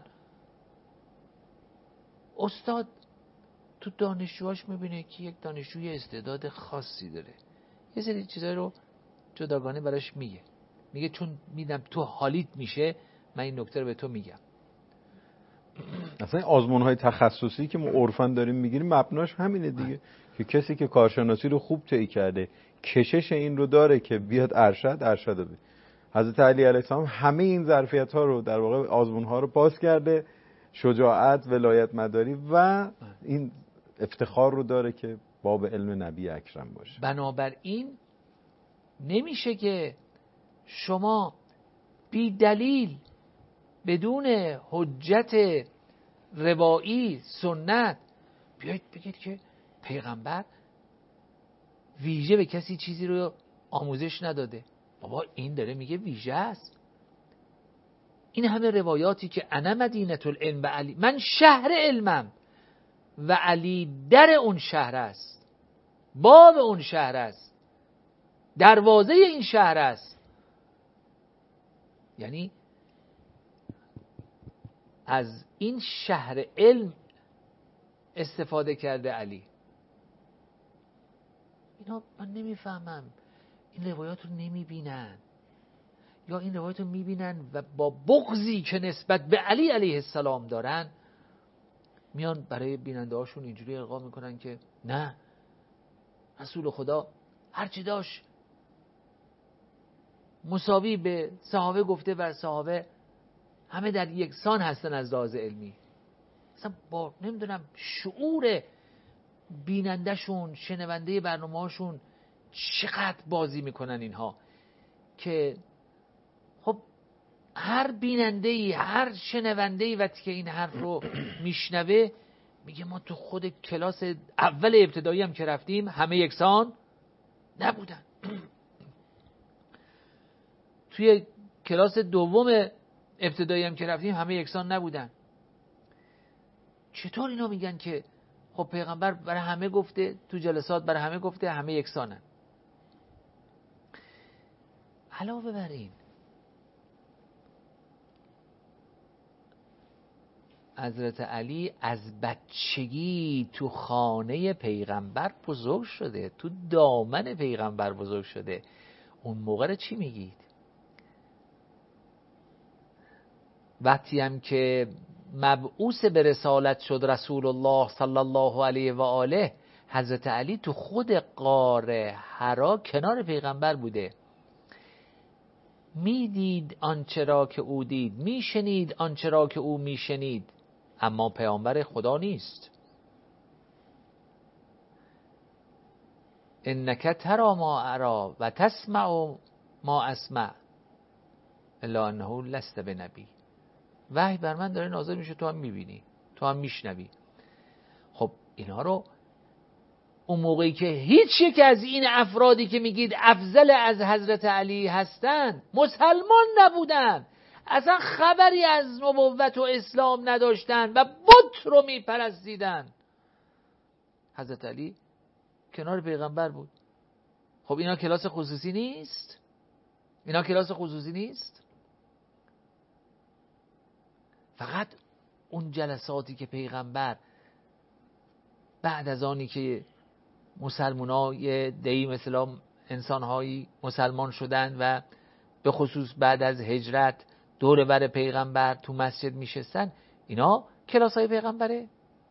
استاد تو دانشجوهاش میبینه که یک دانشجوی استعداد خاصی داره، یه سری چیزایی رو جداگانه براش میگه چون میدم تو حالیت میشه، من این نکته رو به تو میگم. اصلا آزمون‌های تخصصی که ما عرفاً داریم میگیریم مبناش همینه دیگه، که کسی که کارشناسی رو خوب طی کرده، کشش این رو داره که بیاد ارشد بده. حضرت علی علیه السلام همه این ظرفیت‌ها رو در واقع آزمون‌ها رو پاس کرده، شجاعت، ولایت مداری و این افتخار رو داره که باب علم نبی اکرم باشه. بنابراین نمیشه که شما بی دلیل بدون حجت روایی سنت بیایید بگید که پیغمبر ویژه به کسی چیزی رو آموزش نداده. بابا این داره میگه ویژه است. این همه روایاتی که انا مدینه العلم و علی، من شهر علمم و علی در اون شهر است، باب اون شهر است، دروازه این شهر است. یعنی از این شهر علم استفاده کرده علی. اینا من نمیفهمم، این روایات رو نمیبینن، یا این روایات رو میبینن و با بغضی که نسبت به علی علیه السلام دارن میان برای بیننده هاشون اینجوری القا میکنن که نه، رسول خدا هرچی داشت مساوی به صحابه گفته و صحابه همه در یکسان هستن از لحاظ علمی. اصلا با نمیدونم شعور بینندهشون، شنونده برنامه‌هاشون چقدر بازی میکنن اینها، که خب هر بیننده‌ای، هر شنونده‌ای وقتی که این حرف رو میشنوه میگه ما تو خود کلاس اول ابتدایی هم که رفتیم همه یکسان نبودن، توی کلاس دوم ابتدایی هم که رفتیم همه یکسان نبودن. چطور اینا میگن که خب پیغمبر برای همه گفته، تو جلسات برای همه گفته، همه یکسانن؟ علاوه بر این حضرت علی از بچگی تو خانه پیغمبر بزرگ شده، تو دامن پیغمبر بزرگ شده. اون موقع رو چی میگید؟ وقتی هم که مبعوث به رسالت شد رسول الله صلی الله علیه و آله، حضرت علی تو خود غار حرا کنار پیغمبر بوده، میدید آنچه را که او دید، میشنید آنچه را که او میشنید، اما پیامبر خدا نیست. انک تری ما اری و تسمع ما اسمع الا انه لست بنبی. وحی بر من داره نازل میشه، تو هم میبینی، تو هم میشنوی. خب اینا رو اون موقعی که هیچ یک از این افرادی که میگید افضل از حضرت علی هستند مسلمان نبودن، اصلا خبری از نبوت و اسلام نداشتن و بت رو میپرستیدن، حضرت علی کنار پیغمبر بود. خب اینا کلاس خصوصی نیست؟ اینا کلاس خصوصی نیست؟ فقط اون جلساتی که پیغمبر بعد از آنی که مسلمانای دی مثلا انسانهایی مسلمان شدن و به خصوص بعد از هجرت دور بر پیغمبر تو مسجد میشستن، اینا کلاس های پیغمبره؟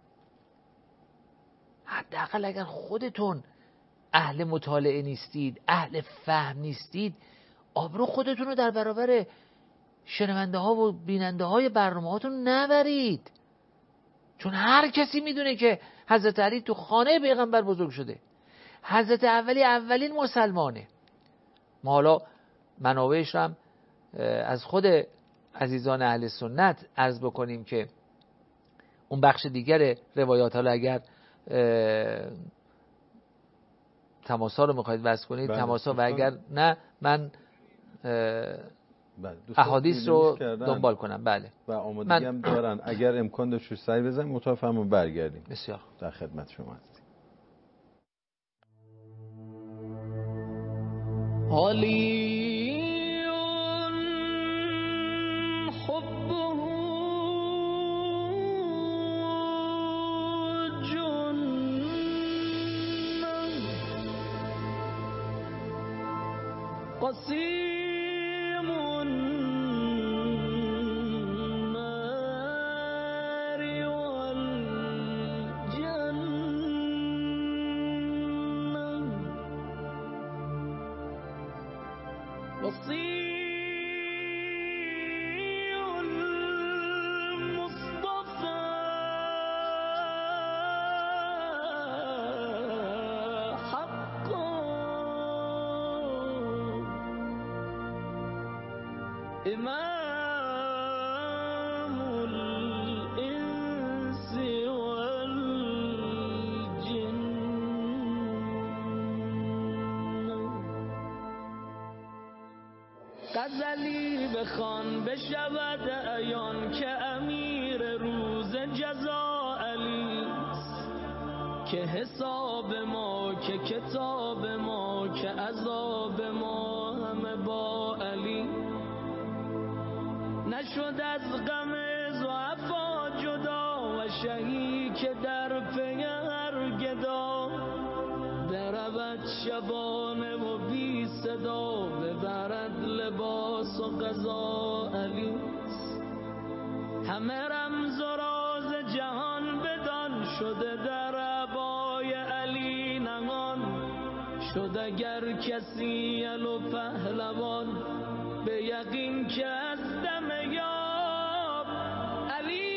حداقل اگر خودتون اهل مطالعه نیستید، اهل فهم نیستید، آبرو خودتون رو در برابر شنونده ها و بیننده های برنامه هاتون نبرید، چون هر کسی میدونه که حضرت علی تو خانه پیغمبر بزرگ شده، حضرت اولین مسلمانه. ما حالا منابعش هم از خود عزیزان اهل سنت عرض بکنیم که اون بخش دیگر روایات، حالا اگر تماسا رو میخواید بس کنید تماسا، و اگر نه من احادیث رو دنبال کنم. بله و آمادگی هم دارن، اگر امکان داشت سعی بزنیم متفاهم برگردیم. بسیار در خدمت شما هستیم. علی حبه جنة قسيم النار والجنة وصي المصطفى حقا إمام الإنس والجن. غزلی بخوان بشود عیان که امیر روز جزا علیست، که حساب ما که کتاب ما که عذاب ما همه با علی. نشد از غم ضعفا جدا و شهی که در پی هر گدا، درود شبانه و بی صدا، ببرد لباس و غذا علیست. همه رمز و راز جهان بدان، شده در عبای علی نهان. شد اگر کسی الو پهلوان، به یقین که از دم یاب علی.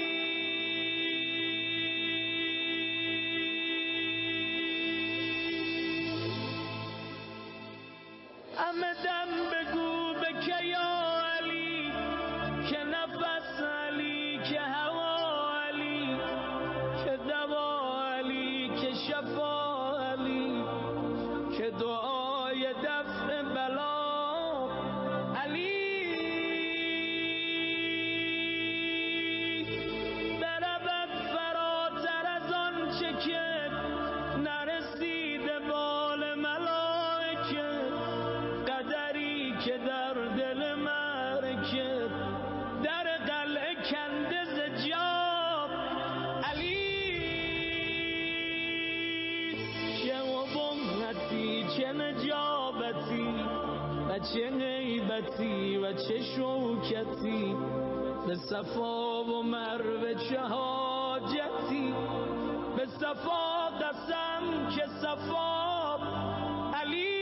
همه دم بگو بکه یا علی، که نفس علی، که هوا علی، که دوا علی، که شفا علی، که دعای دفع بلا علی. برود فراتر از آن چه که نرسیده بال ملائکه، قدری که در دل مرکه، در قلعه کنده ز جاب علی. چه مبهتی چه نجابتی و چه غیبتی و چه شوکتی، به صفا و مروه چه حاجتی، به صفا قسم که صفا علی.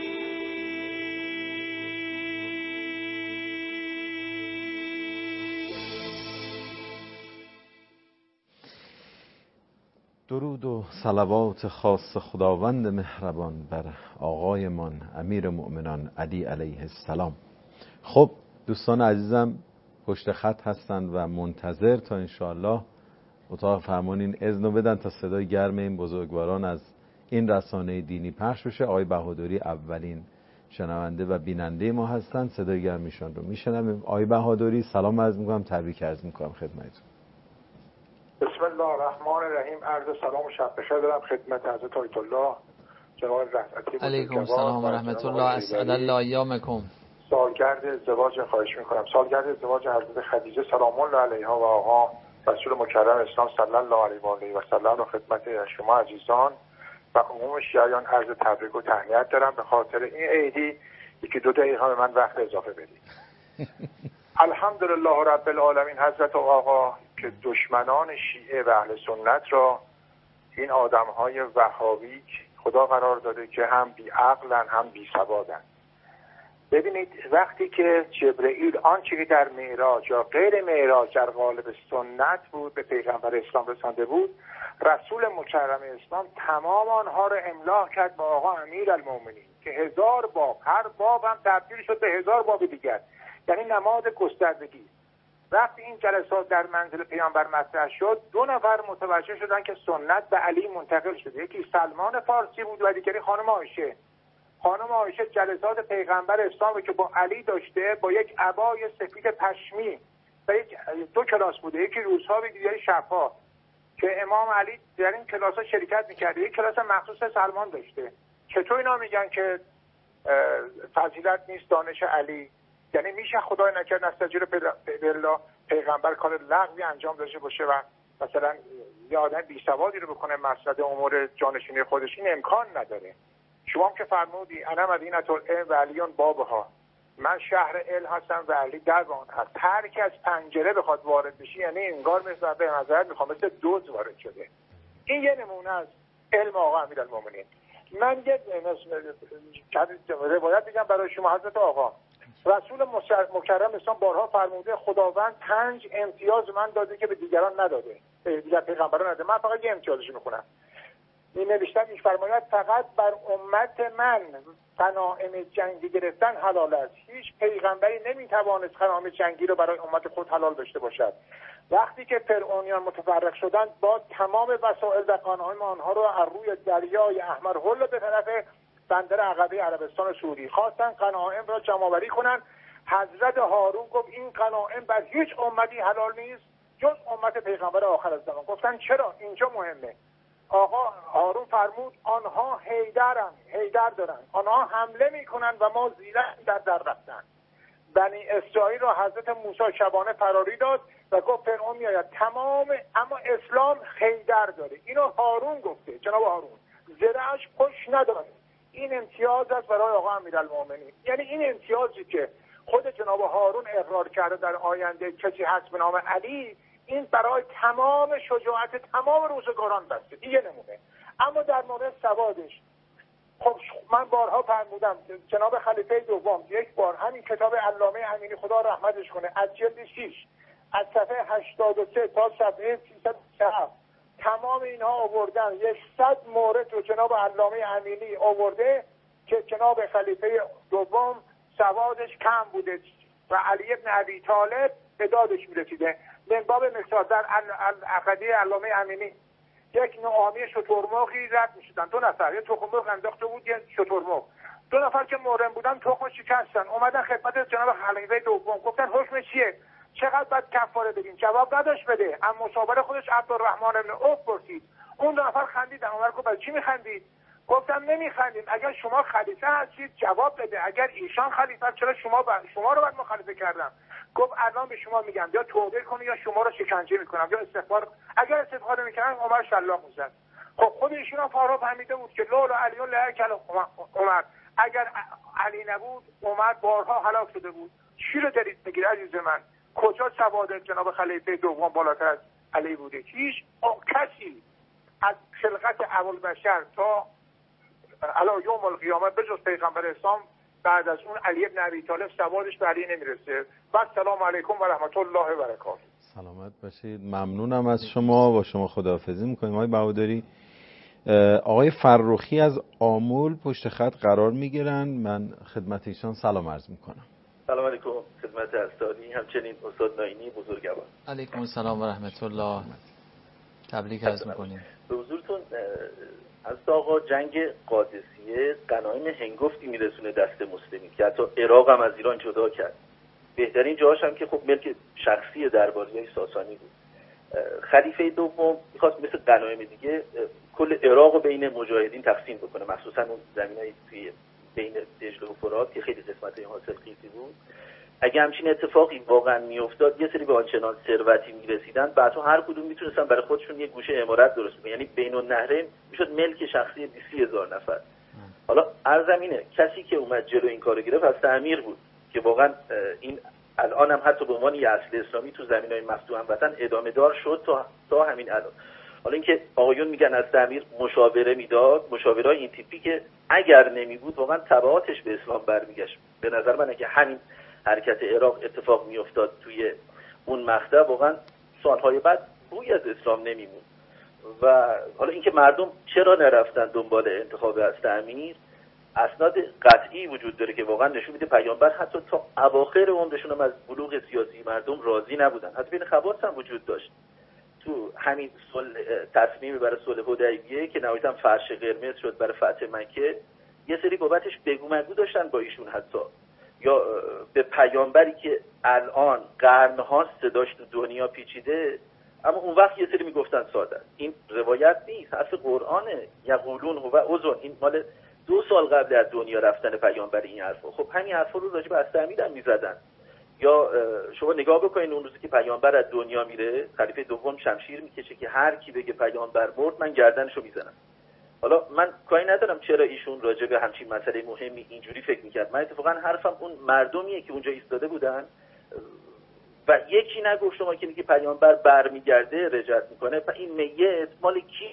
درود و صلوات خاص خداوند مهربان بر آقایمان امیر مؤمنان علی علیه السلام. خب دوستان عزیزم پشت خط هستند و منتظر تا انشاءالله اتاق فرمانین اذنو بدن تا صدای گرم این بزرگواران از این رسانه دینی پخش بشه. آقای بهادری اولین شنونده و بیننده ما هستن، صدای گرمشان رو میشنویم. آقای بهادری سلام عرض میکنم، تبریک عرض میکنم خدمتتون. بسم الله الرحمن الرحیم. عرض سلام و شب بخیر دارم خدمت حضرت آیت الله جناب رفعتی. علیکم السلام و رحمت الله، اسعد الله ایامکم. سالگرد ازدواج خواهش میکنم، سالگرد ازدواج حضرت خدیجه سلام الله علیها و آقا رسول مکرم اسلام صلی الله علیه و آله و سلم رو خدمت شما عزیزان و عموم شیعیان عرض تبریک و تهنیت دارم به خاطر این عیدی یکی دو دقیقه به من وقت اضافه بدید. الحمدلله رب العالمین. حضرت آقا که دشمنان شیعه و اهل سنت را این آدمهای وهابی خدا قرار داده که هم بی عقلن هم بی سوادن. ببینید وقتی که جبرئیل آنچه که در معراج یا غیر معراج در قالب سنت بود به پیغمبر اسلام رسانده بود، رسول مکرم اسلام تمام آنها را املا کرد با آقا امیرالمومنین که 1000 باب، هر باب هم تبدیل شد به 1000 باب دیگر، یعنی نماد گستردگی. وقتی این جلسات در منزل پیامبر مطرح شد 2 نفر متوجه شدن که سنت به علی منتقل شده. یکی سلمان فارسی بود و دیگری خانم عایشه. خانم عایشه جلسات پیغمبر اسلام که با علی داشته با یک عبای سفید پشمی و 2 کلاس بوده، یکی روزها و دیگری شبها، که امام علی در این کلاس‌ها شرکت می‌کرده. یک کلاس مخصوص سلمان داشته. چطور اینا میگن که فضیلت نیست دانش علی؟ یعنی میشه خدای نکرد نستجیر بالله پیغمبر کار لغوی انجام داشته باشه و مثلا یه آدم بی سوادی رو بکنه مسند امور جانشینی خودش؟ این امکان نداره. شما هم که فرمودی انا مدینه العلم و علیون بابها، من شهر علم هستم و علی در آن هست. هر کی از پنجره بخواد وارد بشه یعنی انگار مثل به نظر میخوام مثل دوز وارد شده. این یه نمونه از علم آقا امیرالمومنین. من یه روایت بگم برای شما. حضرت آقا رسول مکرم اسلام بارها فرموده خداوند 5 امتیاز من داده که به دیگران نداده، به دیگر پیغمبران نداده. من فقط یه امتیازش میخونم. این نوشتن میفرماید فقط بر امت من غنایم جنگی گرفتن حلال است. هیچ پیغمبری نمیتوانست غنایم جنگی رو برای امت خود حلال داشته باشد. وقتی که فرعونیان متفرق شدند با تمام وسایل و غنایم آنها رو از روی دریای احمر هل به طرف بندر عقبه عربستان سعودی خواستن غنایم را جمع‌آوری کنند. حضرت هارون گفت این غنایم بر هیچ امتی حلال نیست جز امت پیغمبر آخر الزمان. گفتن چرا؟ اینجا مهمه. آقا هارون فرمود آنها حیدر دارن، آنها حمله میکنن و ما زیرا در رفتن. بنی اسرائیل را حضرت موسی شبانه فراری داد و گفت فرعون میآید تمام، اما اسلام حیدر داره. اینو هارون گفته، جناب هارون زرعش پشت نداره. این امتیاز است برای آقا امیرالمومنین. یعنی این امتیازی که خود جناب هارون اقرار کرده در آینده کسی هست به نام علی، این برای تمام شجاعت تمام روزگاران بسته. این یه نمونه. اما در مورد سوادش، خب من بارها فرمودم جناب خلیفه دوم یک بار همین کتاب علامه امینی خدا رحمتش کنه از جلد 6 از صفحه 83 تا صفحه 307 تمام اینها آوردن. 100 مورد رو جناب علامه امینی آورده که جناب خلیفه دوم سوادش کم بوده و علی ابن ابی طالب به دادش میرسیده. من باب مثال در عقیده علامه امینی یک نعامی شترمرغی رد میشدن. 2 نفر یه تخم مرغ انداخته بود، یه شترمرغ. 2 نفر که محرم بودن تخم شکستن، اومدن خدمت جناب خلیفه دوم گفتن حکم چیه؟ چقدر باید کفاره بدین؟ جواب نداشت بده. اما مشاور خودش عبدالرحمن بن عوف پرسید. اون 2 نفر خندیدن. عمر گفت چی میخندید؟ گفتم نمیخندیم. اگر شما خلیفه هستید جواب بده. اگر ایشان خلیفه چرا شما رو باید مخالفه کردم؟ گفت الان به شما میگم یا توبه کنی یا شما رو شکنجه میکنم یا استغفار. اگر استغفار نمیکنن عمر شلاق میزد. خب خود ایشون هم فارغ فهمیده بود که لولا علی لا کل عمر، اگر علی نبود عمر بارها هلاک شده بود. چی رو دارید میگید عزیز من؟ کجا سواد جناب خلیفه دوم بالاتر از علی بوده؟ هیچ کسی از خلقت ابوالبشر تا الی یوم القیامه بجز پیغمبر اسلام بعد از اون علی ابن ابی طالب سوادش به علی نمیرسه. و السلام علیکم و رحمت الله و برکاته. سلامت باشید. ممنونم از شما. با شما خداحافظی میکنیم آقای بهادری. آقای فرخی از آمول پشت خط قرار میگیرن. من خدمت ایشان سلام عرض میکنم. سلام علیکم خدمت استادی، همچنین استاد ناینی بزرگوار. علیکم السلام و رحمت الله. تبریک عرض میکنیم به حضورتون. از آقا جنگ قادسیه غنایم هنگفتی میرسونه دست مسلمین که حتی عراق هم از ایران جدا کرد. بهترین جاهاش هم که خب ملک شخصی درباریای ساسانی بود. خلیفه دوم میخواست مثل غنایم دیگه کل عراق رو بین مجاهدین تقسیم بکنه، مخصوصا اون زمینای توی بین دجله و فرات که خیلی قسمتای حاصل خیزی بود. اگه همچین اتفاقی واقعا میافتاد، یه سری به آنچنان ثروتی میرسیدن، بعدا هر کدوم میتونستن برای خودشون یه گوشه عمارت درست کنن. یعنی بین النهرین میشد ملک شخصی 20000 نفر. حالا ارزمینه کسی که اومد جلو این کارو گرفت از تعمیر بود که واقعا این الان هم حتی به عنوان یه اصل اسلامی تو زمینای مفتوح هموطن ادامه دار شد تا همین الان. حالا اینکه آقایون میگن از تعمیر مشاوره میداد، مشاورای این تیپی که اگر نمیبود واقعا تبعاتش به اسلام برمیگشت. به نظر من که همین حرکت عراق اتفاق میافتاد توی اون مقطع، واقعا سالهای بعد بوی از اسلام نمیمون. و حالا اینکه مردم چرا نرفتن دنبال انتخاب از تعمیر، اسناد قطعی وجود داره که واقعا نشون میده پیامبر حتی تا اواخر عمرشون هم از بلوغ سیاسی مردم راضی نبودن. حتی بین خواص هم وجود داشت. تو همین تصمیم برای صلح حدیبیه که نهایتاً فرش قرمز شد برای فتح مکه، یه سری بابتش بگو مگو داشتن با ایشون، حتی یا به پیامبری که الان قرن‌ها صداش تو دنیا پیچیده، اما اون وقت یه سری میگفتن ساده. این روایت نیست، حرف قرآنه. یقولون هو اذن، این مال 2 سال قبل از دنیا رفتن پیامبر این حرفا. خب همین حرفا رو راجع به استعمید هم میزدن. یا شما نگاه بکنین اون روزی که پیامبر از دنیا میره، خلیفه دوم شمشیر میکشه که هر کی بگه پیامبر مرد من گردنشو میزنم. حالا من کاری ندارم چرا ایشون راجع به همچین مسئله مهمی اینجوری فکر میکرد. من اتفاقا حرفم اون مردمیه که اونجا ایستاده بودن و یکی نگفت شما که میگه پیامبر برمیگرده رجعت میکنه و این میت مال کی؟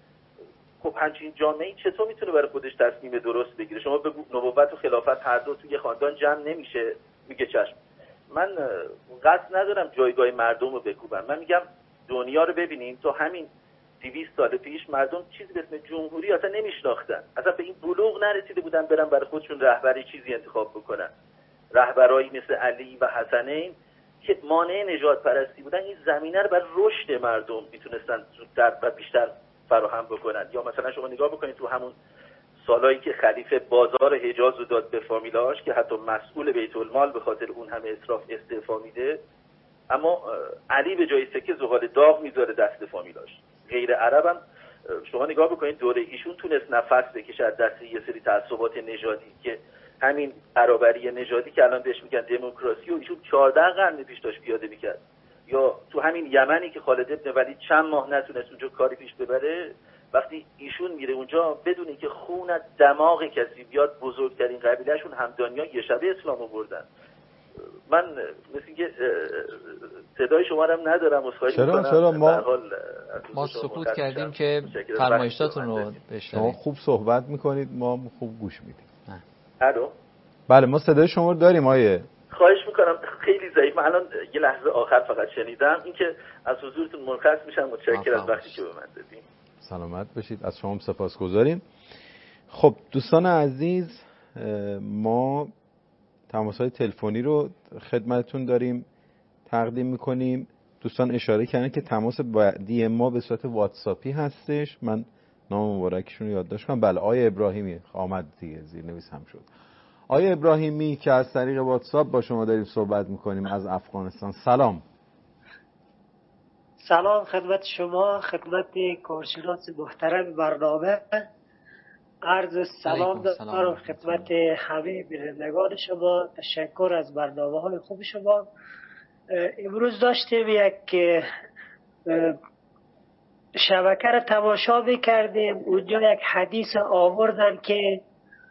خب همچین جامعه‌ای چطور میتونه برای خودش تصمیم درست بگیره؟ شما بگو نبوت و خلافت هر دو توی خاندان جمع نمیشه، میگه چشم. من قصد ندارم جایگاه مردم رو بکوبم. من میگم دنیا رو ببینیم، تا همین 200 سال پیش مردم چیزی به اسم جمهوری اصلا نمیشناختن، اصلا به این بلوغ نرسیده بودن برن برای خودشون رهبری چیزی انتخاب بکنن. رهبرایی مثل علی و حسنین که مانع نجات پرستی بودن، این زمینه رو برای رشد مردم میتونستن زودتر و بیشتر فراهم بکنن. یا مثلا شما نگاه بکنید تو همون سالایی که خلیفه بازار حجاز رو داد به فامیلاش که حتی مسئول بیت المال به خاطر اون همه اسراف استعفا میده، اما علی به جای سکه زغال داغ میذاره دست فامیلاش. غیر عرب هم شما نگاه بکنید دوره ایشون تونست نفس بکشه از دست یه سری تعصبات نژادی که همین برابری نژادی که الان بهش میگن دموکراسی و ایشون 14 قرن پیش داشت پیاده میکرد. یا تو همین یمنی که خالد ابن ولید چند ماه نتونست اونجا کاری پیش ببره، وقتی ایشون میره اونجا بدون اینکه خون از دماغ کسی بیاد، بزرگترین قبیلهشون همدانیا یه شبه اسلام آوردن. من مثل اینکه صدای شما رو هم ندارم، عذرخواهی می‌کنم. چرا ما سکوت کردیم که فرمایشاتون رو بشنویم. شما خوب صحبت میکنید، ما خوب گوش میدیم. الو، بله ما صدای شما رو داریم. آیه خواهش میکنم، خیلی ضعیف. من الان یه لحظه آخر فقط شنیدم، اینکه از حضورتون مرخص میشم. متشکرم از وقتی که به من دادین. سلامت باشید، از شما سپاسگزاریم. خب دوستان عزیز، ما تماس‌های تلفنی رو خدمتتون داریم تقدیم میکنیم. دوستان اشاره کردن که تماس بعدی ما به صورت واتساپی هستش. من نام مبارکشون رو یادداشت کنم. بله آیه ابراهیمی آمد دیگه، زیرنویس هم شد. آیه ابراهیمی که از طریق واتساپ با شما داریم صحبت میکنیم از افغانستان. سلام. سلام خدمت شما، خدمت کارشناس محترم برنامه. عرض سلام دارم خدمت همه بینندگان شما. تشکر از برنامه‌های خوب شما. امروز داشتیم یک شبکه را تماشا می‌کردیم، اونجا یک حدیث آوردن که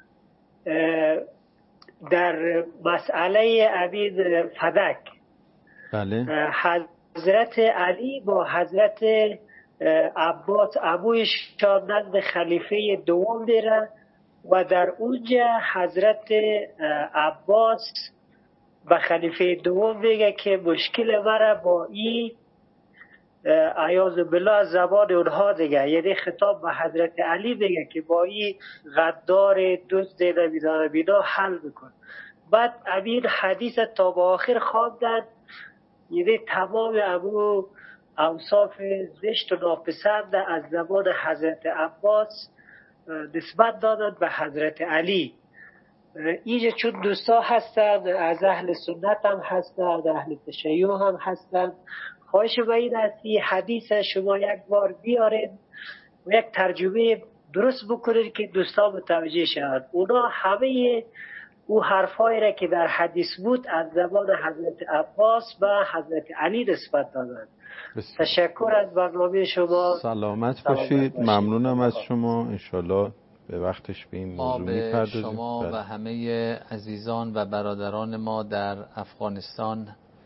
در مسئله عبید فدک، بله، حضرت علی با حضرت عباس ابویش نزد خلیفه دوم میره و در اونجا حضرت عباس به خلیفه دوم میگه که مشکل مرا با این عیاذ بالله از زبان اونها دیگه، یعنی خطاب به حضرت علی میگه که با این غدار دزد نمیدانه بینا حل بکن. بعد امین حدیث تا به آخر خواندن، یعنی تمام ابو اوصاف زشت و ناپسند از زبان حضرت عباس نسبت دادن به حضرت علی. اینجا چون دوستا هستن از اهل سنت هم هستن، اهل تشیع هم هستن، خواهش من این است این حدیث شما یک بار بیارید و یک ترجمه درست بکنید که دوستا متوجه شوند. اونا همه او حرفایی را که در حدیث بود از زبان حضرت عباس و حضرت علی نسبت دادند. تشکر از برنامه شما. سلامت باشید. ممنونم از شما. انشالله به وقتش به این موضوع میپردازیم. ما به شما و همه عزیزان و برادران ما در افغانستان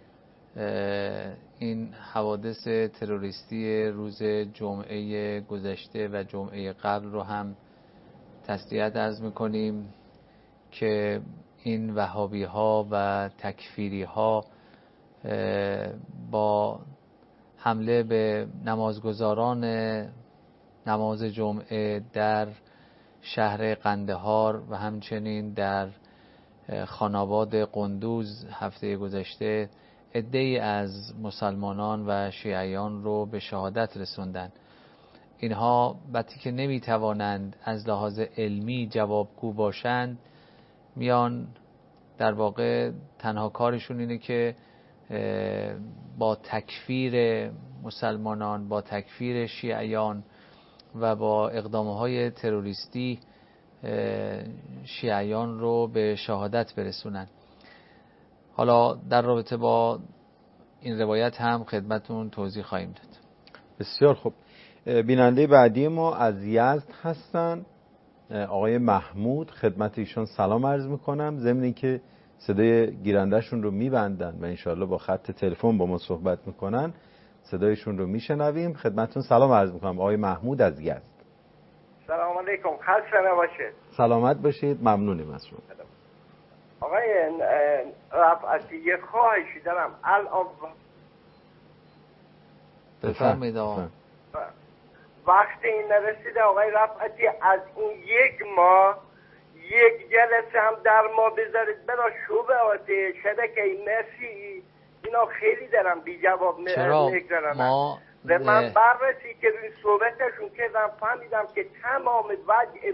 این حوادث تروریستی روز جمعه گذشته و جمعه قبل رو هم تسلیت عرض میکنیم که این وهابی ها و تکفیری ها با حمله به نمازگزاران نماز جمعه در شهر قندهار و همچنین در خاناباد قندوز هفته گذشته عده‌ای از مسلمانان و شیعیان رو به شهادت رسوندن. اینها وقتی که نمیتوانند از لحاظ علمی جوابگو باشند، میان در واقع تنها کارشون اینه که با تکفیر مسلمانان، با تکفیر شیعیان و با اقدامهای تروریستی شیعیان رو به شهادت برسونن. حالا در رابطه با این روایت هم خدمتون توضیح خواهیم داد. بسیار خوب. بیننده بعدی ما از یزد هستن، آقای محمود. خدمت ایشون سلام عرض میکنم، ضمن اینکه صدای گیرندهشون رو میبندن و انشاءالله با خط تلفن با ما صحبت میکنن، صدایشون رو میشنویم. خدمتون سلام عرض میکنم آقای محمود از یزد. سلام علیکم، خسته نباشید. سلامت باشید، ممنونیم از شما. آقای رفعتی یه خواهشی دارم الان. بفرمایید. وقتی این نرسیده آقای رفعتی، از این یک ماه یک جلسه هم در ما بذارید برای شبهات شبکه مسی، اینا خیلی دارم بی جواب میگذارن. و من بررسی که روی صحبتشون کردم فهمیدم که تمام وجه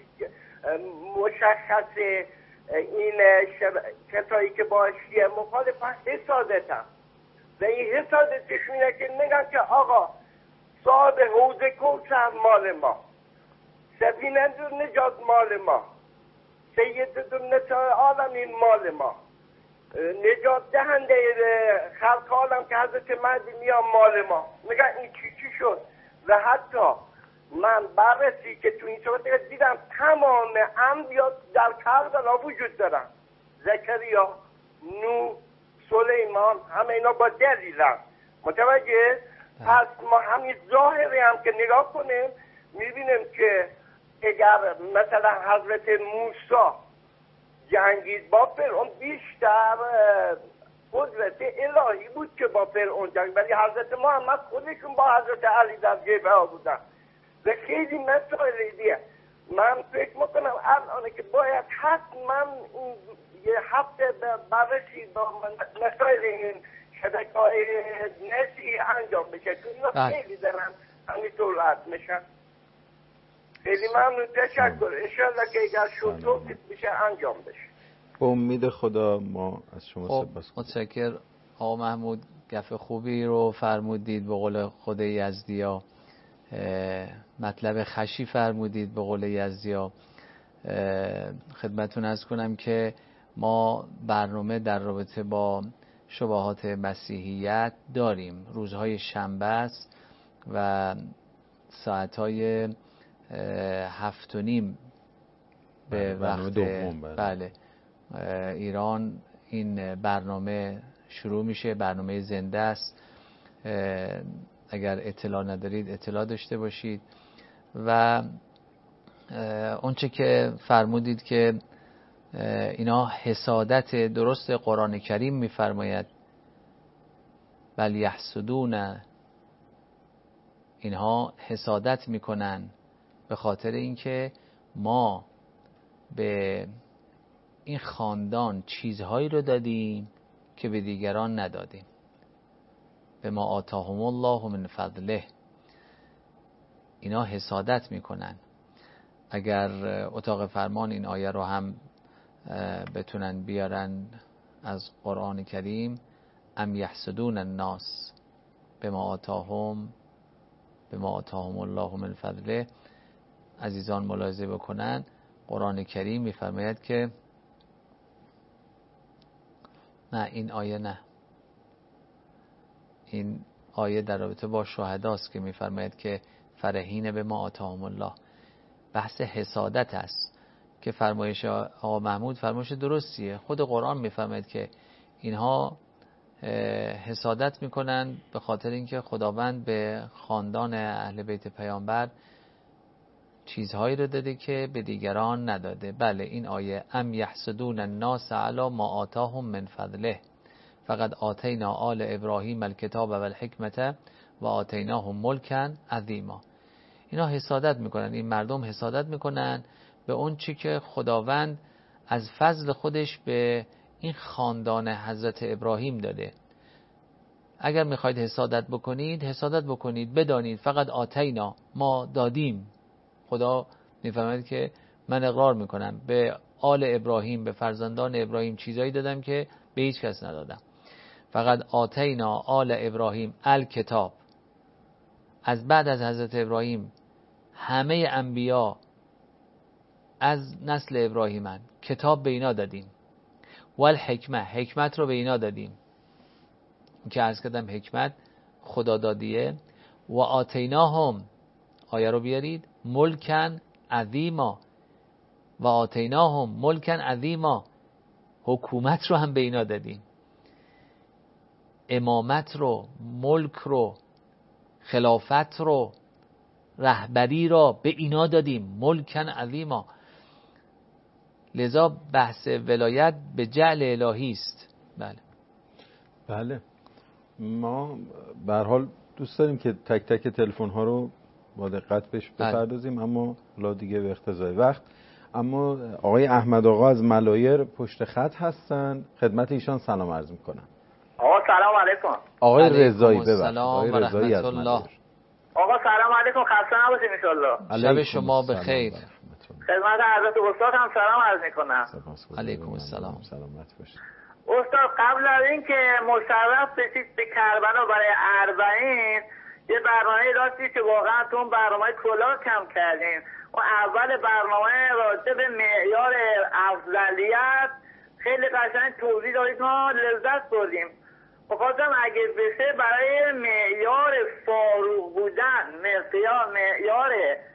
مشخص این کسایی که با شیعه مخالفن حسادتم و این حسادتشون اینه که میگن که آقا صاحب حوض کوثر مال ما، سفینه نجات مال ما، سید النساء عالمین مال ما، نجات دهنده خلق عالم که حضرت مهدی میان مال ما. میگن این چی شد؟ و حتی من بررسی که تو این صورت دیدم تمام انبیا در کربلا وجود دارن، زکریا، نوح، سلیمان، همه اینا با دلیلن. متوجه؟ پس ما همین ظاهری هم که نگاه کنیم میبینیم که اگر مثلا حضرت موسی جنگید با فرعون، بیشتر قدرت الهی بود که با فرعون جنگ، ولی حضرت محمد خودشون با حضرت علی در جبهه ها بودن و خیلی مسائل دیگه. من فکر میکنم الان که باید حتما یه هفته بررسی با مسائل این شبکه‌های نسی انجام بشه، که اینا خیلی دارن همینطور رد میشن. خیلی ممنون، تشکر. انشالله که اگر شد توفیق بشه انجام بشه. به امید خدا ما از شما سپاسگزاریم. متشکر آقا محمود، گپ خوبی رو فرمودید به قول خود یزدیا، مطلب خشی فرمودید به قول یزدیا. خدمتون عرض کنم که ما برنامه در رابطه با شبهات مسیحیت داریم. روزهای شنبه است و ساعتهای 7:30 به وقت دوم بله ایران این برنامه شروع میشه. برنامه زنده است، اگر اطلاع ندارید اطلاع داشته باشید. و اونچه که فرمودید که اینا حسادت، درست قرآن کریم میفرماید بل یحسدون، اینها حسادت میکنن به خاطر اینکه ما به این خاندان چیزهایی رو دادیم که به دیگران ندادیم. به ما آتاهم الله من فضله، اینا حسادت میکنن. اگر اتاق فرمان این آیه رو هم بتونن بیارن از قرآن کریم، ام یحسدون الناس بما آتاهم الله من فضله، عزیزان ملاحظه بکنن قرآن کریم میفرماید که نه، این آیه نه، این آیه در رابطه با شهداست که میفرماید که فرحین به ما آتاهم الله. بحث حسادت است که فرمایش آقا محمود فرمایش درستیه. خود قرآن میفرماید که اینها حسادت میکنن به خاطر اینکه خداوند به خاندان اهل بیت پیامبر چیزهایی رو داده که به دیگران نداده. بله، این آیه ام یحسدون الناس علی ما آتاهم من فضله فقد آتینا آل ابراهیم الکتاب و الحکمت و آتیناهم ملکا عظیما. اینا حسادت میکنن، این مردم حسادت میکنن به اون چی که خداوند از فضل خودش به این خاندان حضرت ابراهیم داده. اگر میخواید حسادت بکنید بدانید فقط آتینا، ما دادیم. خدا میفهمد که من اقرار میکنم به آل ابراهیم، به فرزندان ابراهیم چیزایی دادم که به هیچ کس ندادم. فقط آتینا آل ابراهیم الکتاب. از بعد از حضرت ابراهیم همه انبیا از نسل ابراهیمن، کتاب به اینا دادیم. والحکمه، حکمت رو به اینا دادیم که عرض کردم حکمت خدا دادیه. و آتیناهم، آیه رو بیارید، ملکن عظیما. و آتیناهم ملکن عظیما، حکومت رو هم به اینا دادیم، امامت رو، ملک رو، خلافت رو، رهبری رو به اینا دادیم، ملکن عظیما. لذا بحث ولایت به جعل الهی است. بله. ما به هر حال دوست داریم که تک تک تلفن ها رو با دقت بهش بپردازیم، اما لا دیگه به اقتضای وقت. اما آقای احمد آقا از ملایر پشت خط هستن، خدمت ایشان سلام عرض میکنم. آقا سلام علیکم. آقای رضایی، ببخشید آقای رضایی از ملایر. آقا سلام علیکم، خسته نباشید ان شاء الله. شب شما بخیر. خدمت حضرت استاد هم سلام عرض میکنم. علیکم السلام. سلامت باشید. استاد قبل از اینکه مشرف بشید به کربلا برای اربعین، یه برنامه داشتید که واقعا تو اون برنامه کلا کم کردین. اون اول برنامه راجع به معیار افضلیت خیلی قشنگ توضیح دادید، ما لذت بردیم. می‌خواستم اگه بشه برای معیار فاروق بودن، معیار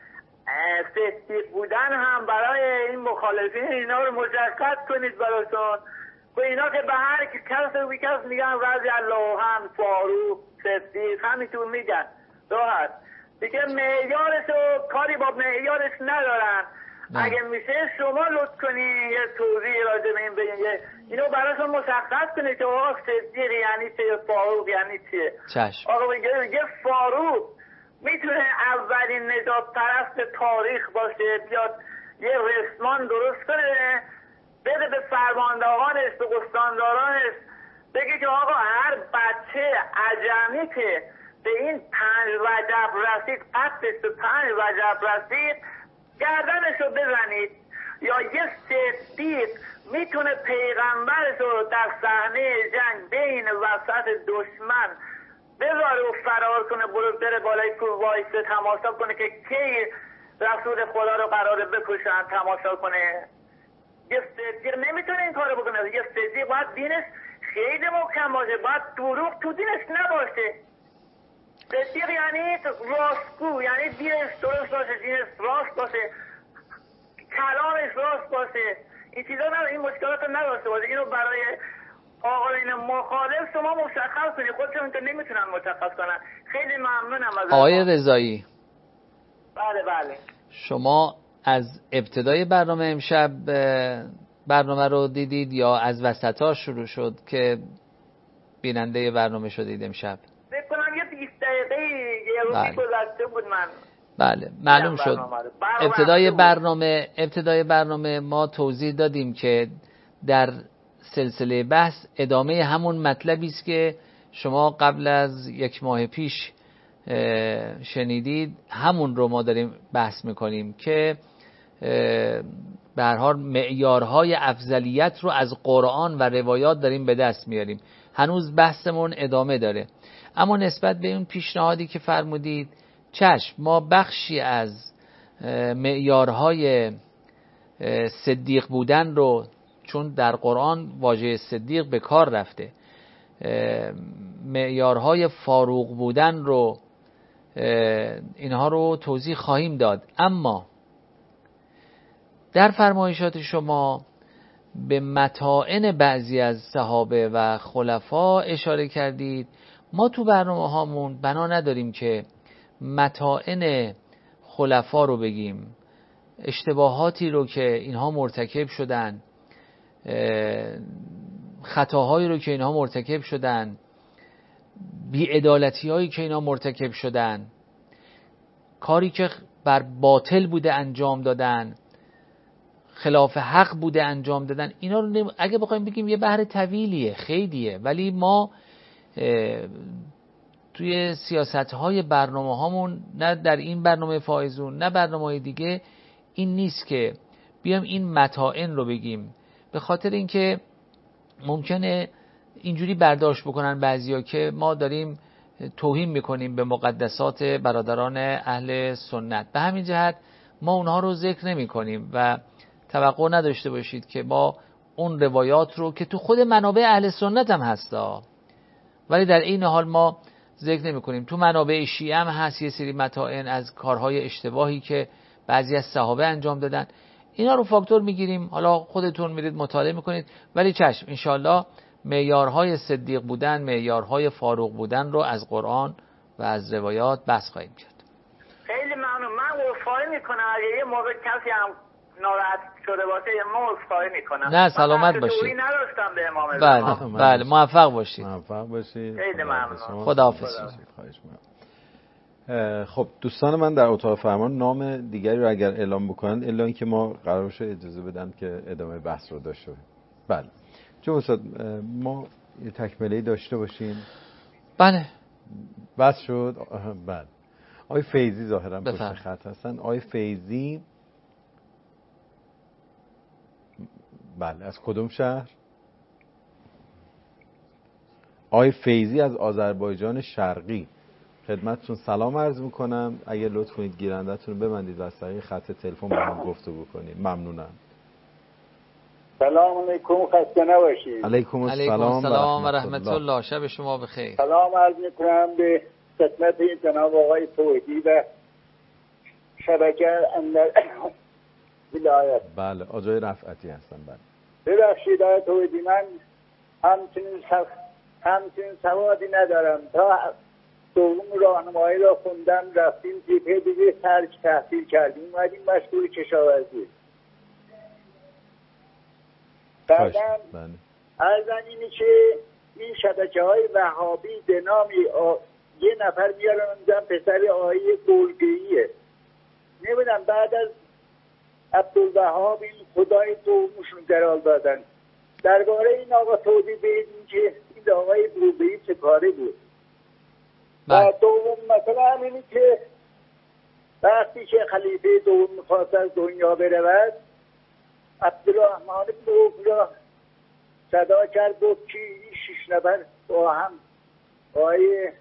صدیق بودن هم برای این مخالفین اینا رو مشخص کنید براشون. و اینا که به هر کس میگن رضی الله عنه، فاروق، صدیق، همینطور میگن راحت دیگه، معیارشو کاری با معیارش ندارن. اگه میشه شما لطف کنین یه توضیح راجع به این بدین، اینو براشون مشخص کنید که آقا صدیق یعنی چه، فاروق یعنی چه. چشم. آقا میگه فاروق میتونه اولین نجات پرست تاریخ باشه، بیاد یه رسمان درست کنه بده به فرماندهانش، به قستاندارانش، بگه که آقا هر بچه عجمی که به این 5 رجب رسید، قدش به 5 رجب رسید، گردنشو بزنید. یا یه صدیق میتونه پیغمبرشو در صحنه جنگ بین وسط دشمن بذاره و فرار کنه، بره بالای کوه وایسه تماشا کنه که کی رسول خدا رو قراره بکشن، تماشا کنه. یه صدیق نمیتونه این کارو بکنه. یه صدیق باید دینش خیلی محکم باشه، باید دروغ تو دینش نباشه. صدیق یعنی راستگو، یعنی دینش درست باشه، دینش راست باشه، کلامش راست باشه، این چیزا این مشکلات رو نداشته باشه. اینو برای آقایون مخالف شما مشخص کنید، خودشون که نمیتونن مشخص کنن. خیلی ممنونم از آقای رضایی. بله. شما از ابتدای برنامه امشب برنامه رو دیدید یا از وسطا شروع شد که بیننده برنامه شدید امشب؟ فکر کنم یه 20 دقیقه یه روزی گذشته بود. من بله معلوم شد. ابتدای برنامه ما توضیح دادیم که در سلسله بحث ادامه همون مطلبی است که شما قبل از 1 ماه پیش شنیدید، همون رو ما داریم بحث میکنیم که به هر حال معیارهای افضلیت رو از قرآن و روایات داریم به دست میاریم. هنوز بحثمون ادامه داره، اما نسبت به اون پیشنهادی که فرمودید، چشم، ما بخشی از معیارهای صدیق بودن رو، چون در قرآن واژه صدیق به کار رفته، معیارهای فاروق بودن رو، اینها رو توضیح خواهیم داد. اما در فرمایشات شما به متاعن بعضی از صحابه و خلفا اشاره کردید. ما تو برنامه هامون بنا نداریم که متاعن خلفا رو بگیم، اشتباهاتی رو که اینها مرتکب شدن، خطاهایی رو که اینها مرتکب شدن، بی‌عدالتی هایی که اینها مرتکب شدن، کاری که بر باطل بوده انجام دادن، خلاف حق بوده انجام دادن، اینا رو اگه بخوایم بگیم یه بحر طویلیه، خیلیه، ولی ما توی سیاست‌های برنامه‌هامون، نه در این برنامه فائزون نه برنامه‌های دیگه، این نیست که بیام این متاعن رو بگیم، به خاطر اینکه ممکنه اینجوری برداشت بکنن بعضیا که ما داریم توهین میکنیم به مقدسات برادران اهل سنت. به همین جهت ما اونها رو ذکر نمی کنیم و توقع نداشته باشید که ما اون روایات رو که تو خود منابع اهل سنت هم هستا، ولی در این حال ما ذکر نمی کنیم. تو منابع شیعه هم هست یه سری متاعن از کارهای اشتباهی که بعضی از صحابه انجام دادن، اینا رو فاکتور میگیریم. حالا خودتون میرید مطالعه میکنید، ولی چشم انشالله معیارهای صدیق بودن، معیارهای فاروق بودن رو از قرآن و از روایات بحث خواهیم کرد. خیلی ممنون. من عذرخواهی میکنم اگه یه موقع کسی هم ناراحت شده باشه، ما عذرخواهی میکنم. نه سلامت باشید. من نداشتم به امام زمان. بله موفق باشید. موفق باشید. خیلی ممنون. خداحافظ. خب دوستان من در اتاق فرمان نام دیگری رو اگر اعلام بکنن، الا اینکه ما قرار باشه اجازه بدن که ادامه بحث رو داشته باشیم. بله چون استاد ما یه تکمله‌ای داشته باشیم. بله بس شد. بله آقای فیضی ظاهرا پشت خط هستن. آقای فیضی بله از کدوم شهر؟ آقای فیضی از آذربایجان شرقی. خدمتتون سلام عرض میکنم. اگه لطف کنید گیرنده‌تون رو ببندید و از طریق خط تلفن با هم گفتگو کنیم. ممنونم. سلام علیکم، خسته نباشید. علیکم السلام و رحمت الله. شب شما بخیر. سلام عرض میکنم به خدمت جناب آقای توحیدی و شبکه اندر ولایت. بله آجای رفعتی هستم. بله ببخشید آقای توحیدی، من همچنین سوادی ندارم. تا دوم راهنمایی را خوندم، رفتیم جبهه دیگه ترک تحصیل کردیم، اومدیم مشغول کشاورزی. بعدم ارزن اینی که این شبکه های وهابی به نامی یه نفر میارن اونجا، پسر آقای گلگیه، نمیدونم بعد از عبدالوهاب این خدای دومشون قرار دادن. درباره این آقا توضیح بدید که این آقای گلگیه چه کاره بود. و دوم مثلا همینی که وقتی که خلیفه دوم میخواست از دنیا برود، عبدالرحمن بن عوف را صدا کرد، گفت که این 6 نفر با هم آقای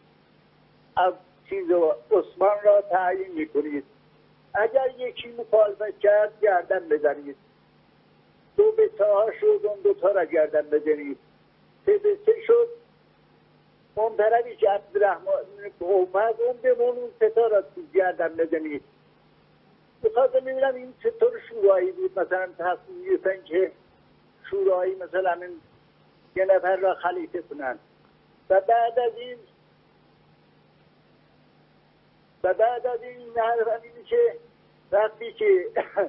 عثمان را تعیین میکنید، اگر یکی مخالفت کرد گردن بزنید، 2 به 3 شد، اون 2 را گردن بزنید، 3 به 3 شد، اون طرفی که عبدالرحمن بن عوف اون بمون، اون 3 را گردن بزنید. بخاطر میبینم این چطور شورایی بود، مثلا تصمیم گرفتن که شورایی مثلا این یه نفر را خلیفه کنن. و بعد از این نهر همینی که وقتی که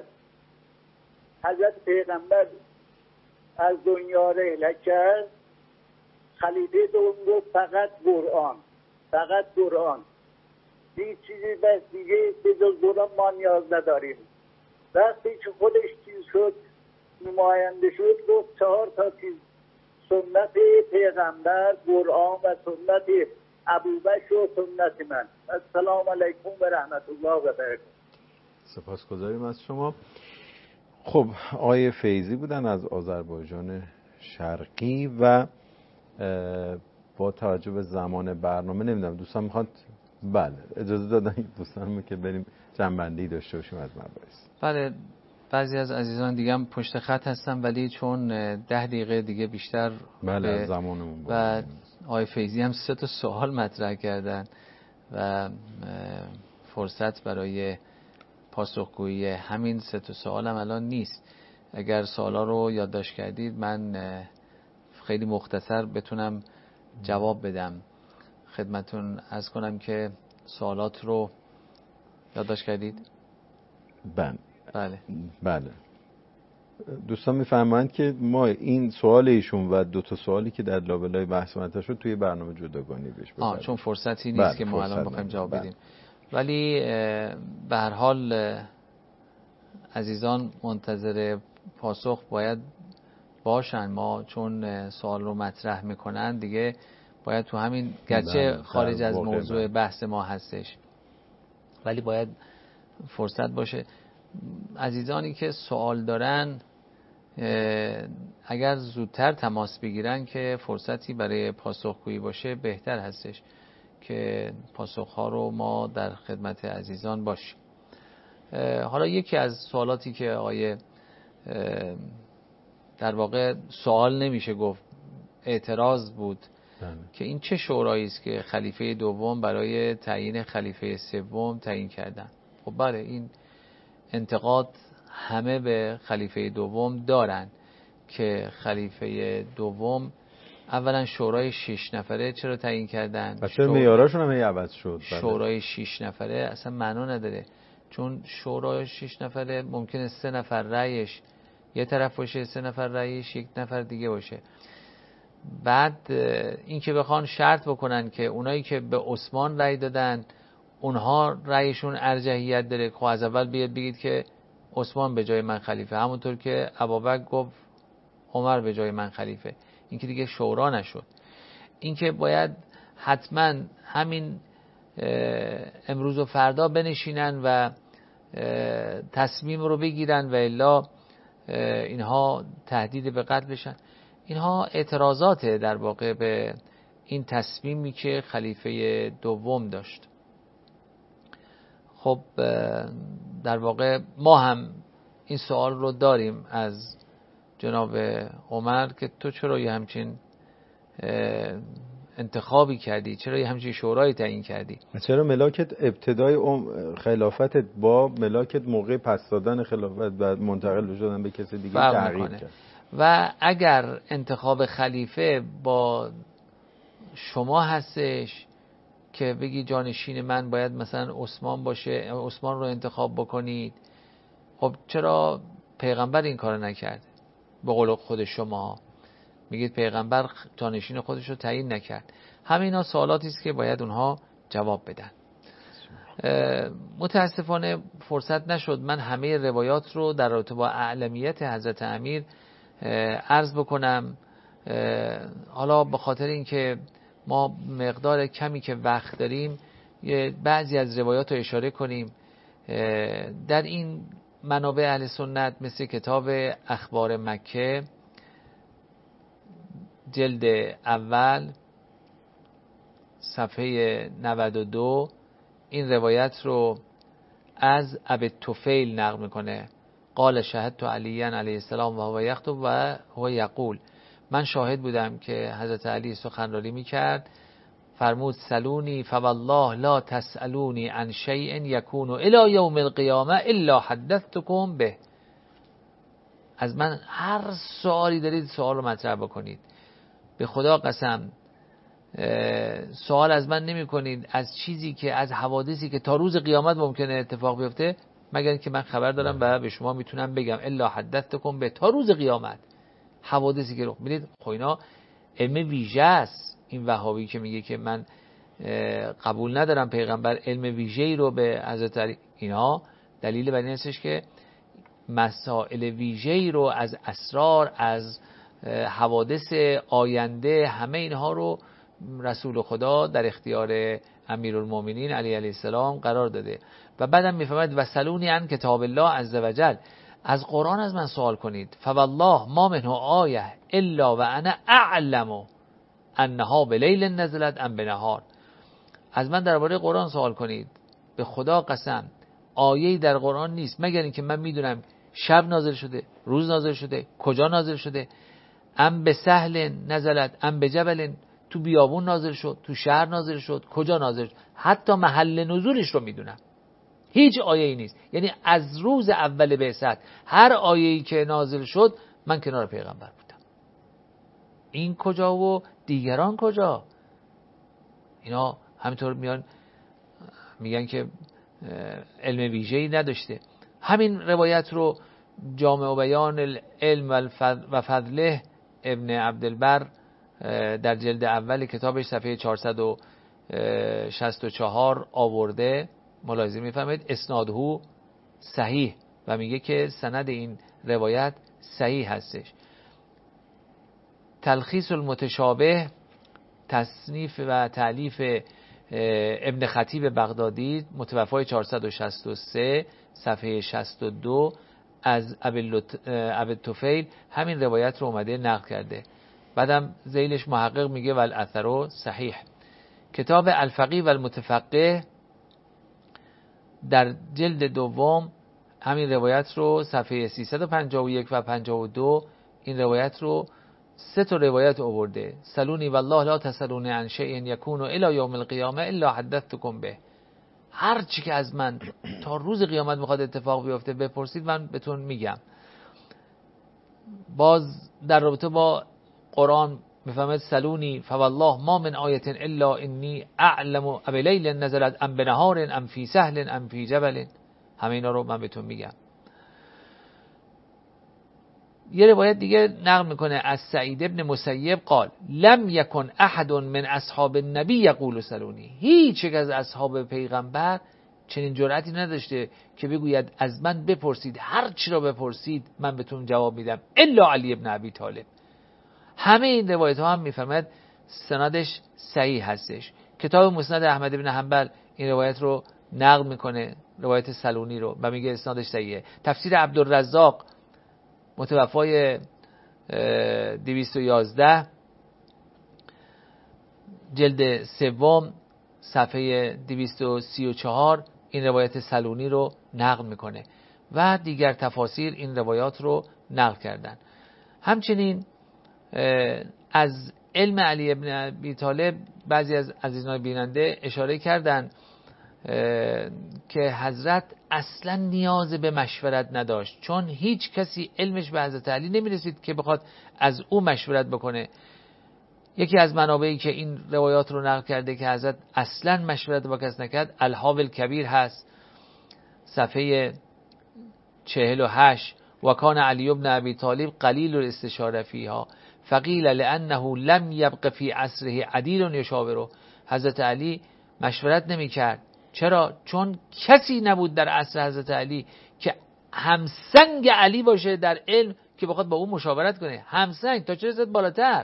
حضرت پیغمبر از دنیا رحله کرد، خلیفه دوم گفت فقط قرآن، هیچ چیزی بس دیگه به جز قرآن ما نیاز نداریم. وقتی که خودش چیز شد، نماینده شد، گفت 4 تا چیز، سنت پیغمبر، قرآن و سنت ابوبکر و سنت من. السلام علیکم و رحمت الله و برکاته. سپاسگزاریم از شما. خب آقای فیضی بودن از آذربایجان شرقی و با توجه به زمان برنامه نمیدونم دوستان میخواد بله اجازه دادن دوستانمون که بریم جنبندی داشته باشیم از مباحث. بله بعضی از عزیزان دیگه هم پشت خط هستن، ولی چون 10 دقیقه دیگه بیشتر بله زمانمون و آقای فیضی هم 3 تا سوال مطرح کردن و فرصت برای پاسخگویی همین 3 تا سوال هم الان نیست. اگر سوالا رو یادداشت کردید من خیلی مختصر بتونم جواب بدم. خدمتون عرض کنم که سوالات رو یادداشت کردید؟ بله. دوستان میفرمایند که ما این سوال ایشون و 2 تا سوالی که در لابلای بحث مطرح شد توی برنامه جداگانه بهش بپردازیم. چون فرصتی نیست که ما الان بخوایم جواب بدیم. ولی به هر حال عزیزان منتظر پاسخ باید باشن. ما چون سوال رو مطرح میکنن دیگه باید تو همین، گرچه خارج از موضوع بحث ما هستش ولی باید فرصت باشه. عزیزانی که سوال دارن اگر زودتر تماس بگیرن که فرصتی برای پاسخگویی باشه بهتر هستش که پاسخها رو ما در خدمت عزیزان باشیم. حالا یکی از سوالاتی که آقای در واقع سوال نمیشه گفت، اعتراض بود که این چه شورایی است که خلیفه دوم برای تعیین خلیفه سوم تعیین کردن. خب بله، این انتقاد همه به خلیفه دوم دارن که خلیفه دوم اولا شورای 6 نفره چرا تعیین کردن؟ بچه معیاراشون هم عوض شد. شورای 6 نفره اصلا معنا نداره، چون شورای 6 نفره ممکنه 3 نفر رأیش یه طرف باشه، 3 نفر رأیش یک نفر دیگه باشه. بعد این که بخوان شرط بکنن که اونایی که به عثمان رأی دادن اونها رأیشون ارجحیت داره، خب از اول بیاد بگید که عثمان به جای من خلیفه، همونطور که ابوبکر گفت عمر به جای من خلیفه. این که دیگه شورا نشد. این که باید حتما همین امروز و فردا بنشینن و تصمیم رو بگیرن و الا اینها تهدید به قتل بشن. اینها اعتراضاته در واقع به این تصمیمی که خلیفه دوم داشت. خب در واقع ما هم این سوال رو داریم از جناب عمر که تو چرا یه همچین انتخابی کردی، چرا یه همچین شورایی تعیین کردی؟ چرا ملاکت ابتدای خلافتت با ملاکت موقع پس دادن خلافت و منتقل شدن به کسی دیگه تغییر کرد؟ و اگر انتخاب خلیفه با شما هستش که بگی جانشین من باید مثلا عثمان باشه، عثمان رو انتخاب بکنید، خب چرا پیغمبر این کار نکرد؟ به قول خود شما میگید پیغمبر جانشین خودش رو تعیین نکرد. همینا سوالاتی است که باید اونها جواب بدن. متاسفانه فرصت نشد من همه روایات رو در رابطه با اعلمیت حضرت امیر عرض بکنم. حالا به خاطر اینکه ما مقدار کمی که وقت داریم بعضی از روایات رو اشاره کنیم. در این منابع اهل سنت مثل کتاب اخبار مکه جلد اول صفحه 92 این روایت رو از ابی طفیل نقل میکنه. قال شهدت علی علیه السلام و هو یخطب و هو یقول، من شاهد بودم که حضرت علی سخنرانی میکرد، فرمود سلونی فوالله لا تسألونی عن شیء یکون الی یوم القیامه الا حدثتکم به. از من هر سوالی دارید سوال رو مطرح بکنید، به خدا قسم سوال از من نمی کنید از چیزی که از حوادثی که تا روز قیامت ممکنه اتفاق بیفته مگر که من خبر دارم و به شما میتونم بگم الا حدثتکم به. تا روز قیامت حوادثی که رخ میدید. خب اینا علم ویژه است. این وهابی که میگه که من قبول ندارم پیغمبر علم ویژه‌ای رو به حضرت علی، اینا دلیل بر این هستش که مسائل ویژه‌ای رو از اسرار، از حوادث آینده، همه اینها رو رسول خدا در اختیار امیرالمومنین علی علیه السلام قرار داده. و بعدم میفهمد و سلونی عن کتاب الله عزوجل، از قرآن از من سوال کنید. فوالله ما منه آیه الا و انا اعلم انها بلیل نزلت ام بنهار. از من درباره قرآن سوال کنید، به خدا قسم آیه‌ای در قرآن نیست مگر اینکه من میدونم شب نازل شده، روز نازل شده، کجا نازل شده، ام به سهل نزلت ام به جبل، تو بیابون نازل شد، تو شهر نازل شد، کجا نازل شد، حتی محل نزولش رو میدونم. هیچ آیه‌ای نیست. یعنی از روز اول بعثت هر آیه‌ای که نازل شد من کنار پیغمبر بودم. این کجا و دیگران کجا؟ اینا همینطور میگن که علم ویژه‌ای نداشته. همین روایت رو جامع بیان العلم و فضله ابن عبدالبر در جلد اول کتابش صفحه 464 آورده ملاحظه می‌فرمایید اسناده صحیح و میگه که سند این روایت صحیح هستش. تلخیص المتشابه تصنیف و تألیف ابن خطیب بغدادی متوفای 463 صفحه 62 از ابی طفیل همین روایت رو اومده نقل کرده. بعدم ذیلش محقق میگه والاثر صحیح. کتاب الفقیه و المتفقه در جلد دوم همین روایت رو صفحه 351 و 52 این روایت رو 3 تا روایت آورده. سلونی والله لا تسلونی عن شیء یکون الی یوم القیامه الا حدثتکم به. هر چی که از من تا روز قیامت میخواد اتفاق بیفته بپرسید من بهتون میگم. باز در رابطه با قرآن میفهمد سلونی فوالله ما من آیه الا انی اعلم ابلیل نزلت ام بنهار ام فی سهل ام فی جبل. همه اینا رو من بهتون میگم. یه روایت دیگه نقل میکنه از سعید ابن مسیب قال لم یکن احد من اصحاب النبی یقول سلونی. هیچ یک از اصحاب پیغمبر چنین جرأتی نداشته که بگوید از من بپرسید، هر چی را بپرسید من بهتون جواب میدم الا علی ابن ابی طالب. همه این روایت ها هم میفرماید سندش صحیح هستش. کتاب مسند احمد بن حنبل این روایت رو نقل میکنه، روایت سلونی رو، و میگه اسنادش صحیحه. تفسیر عبدالرزاق متوفای 211 جلد سوم صفحه 234 این روایت سلونی رو نقل میکنه و دیگر تفاسیر این روایات رو نقل کردن. همچنین از علم علی ابن ابی طالب بعضی از عزیزان بیننده اشاره کردن که حضرت اصلا نیاز به مشورت نداشت، چون هیچ کسی علمش به حضرت علی نمیرسید که بخواد از او مشورت بکنه. یکی از منابعی که این روایات رو نقل کرده که حضرت اصلا مشورت با کس نکرد الحاوی الکبیر هست صفحه 48 و کان علی ابن ابی طالب قلیل الاستشاره فیها فقیل لانه لم یبق فی عصره عدیل یشاوره. حضرت علی مشورت نمیکرد. چرا؟ چون کسی نبود در عصر حضرت علی که همسنگ علی باشه در علم که بخواد با او مشاورت کنه. همسنگ تا چه رسد بالاتر.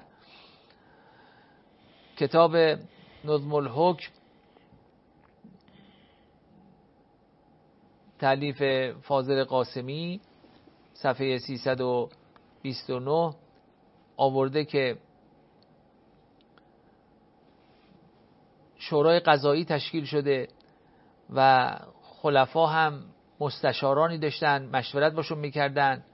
کتاب نظم الحکم تالیف فاضل قاسمی صفحه 329 آورده که شورای قضایی تشکیل شده و خلفا هم مستشارانی داشتن مشورت باشون میکردن.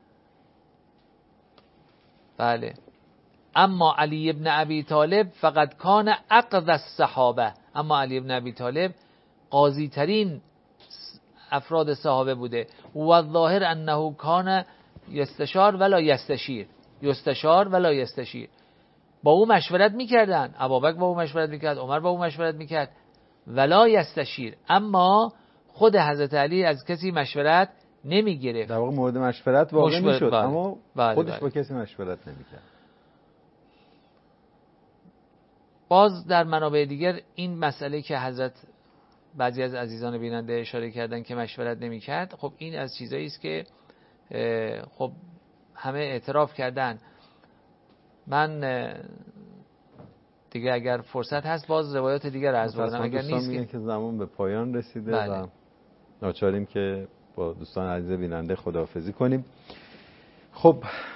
بله. اما علی ابن ابی طالب فقط کان اقضى الصحابه. اما علی ابن ابی طالب قاضی ترین افراد صحابه بوده. و ظاهر انه کان یستشار ولا یستشیر. یستشار ولا یستشیر. با او مشورت میکردن. ابوبکر با او مشورت میکرد، عمر با او مشورت میکرد. ولا یستشیر. اما خود حضرت علی از کسی مشورت نمیگرفت. در واقع مورد مشورت واقع میشد اما خودش با کسی مشورت نمیکرد. باز در منابع دیگر این مسئله که حضرت بعضی از عزیزان بیننده اشاره کردن که مشورت نمیکرد، خب این از چیزایی است که خب همه اعتراف کردن. من دیگه اگر فرصت هست باز روایات دیگر عرض بکنم، اگر نیست که زمان به پایان رسیده بله. و ناچاریم که با دوستان عزیز بیننده خداحافظی کنیم. خب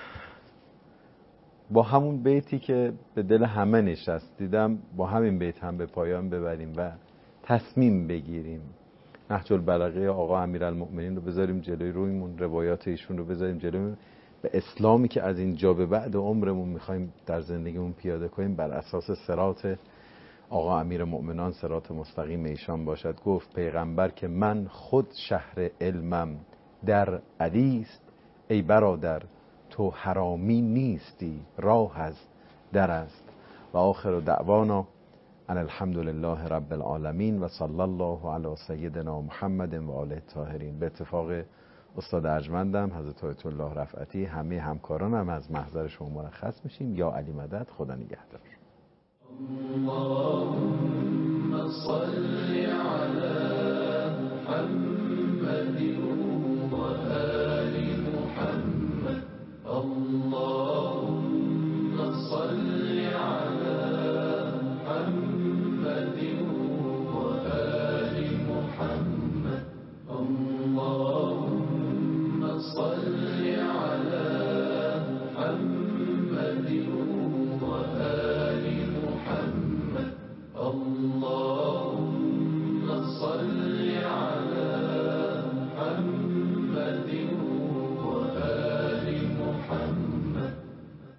با همون بیتی که به دل همه نشست دیدم با همین بیت هم به پایان ببریم و تصمیم بگیریم. نهج البلاغه آقا امیرالمؤمنین رو بذاریم جلوی رویمون، روایات ایشون رو بذاریم جلوی به اسلامی که از اینجا به بعد عمرمون میخوایم در زندگیمون پیاده کنیم بر اساس صراط آقا امیرالمؤمنان، صراط مستقیم ایشان باشد. گفت پیغمبر که من خود شهر علمم در علی است، ای برادر تو حرامی نیستی، راه از در است. و آخر دعوانا ان الحمد لله رب العالمین و صلی الله علی سیدنا محمد و آله الطاهرین. به اتفاق استاد ارجمندم حضرت آیت الله رفعتی همه همکارانم از محضر شما مرخص میشیم. یا علی مدد. خدا نگهدار. اللهم صل علی اللهم صل على محمد وآل محمد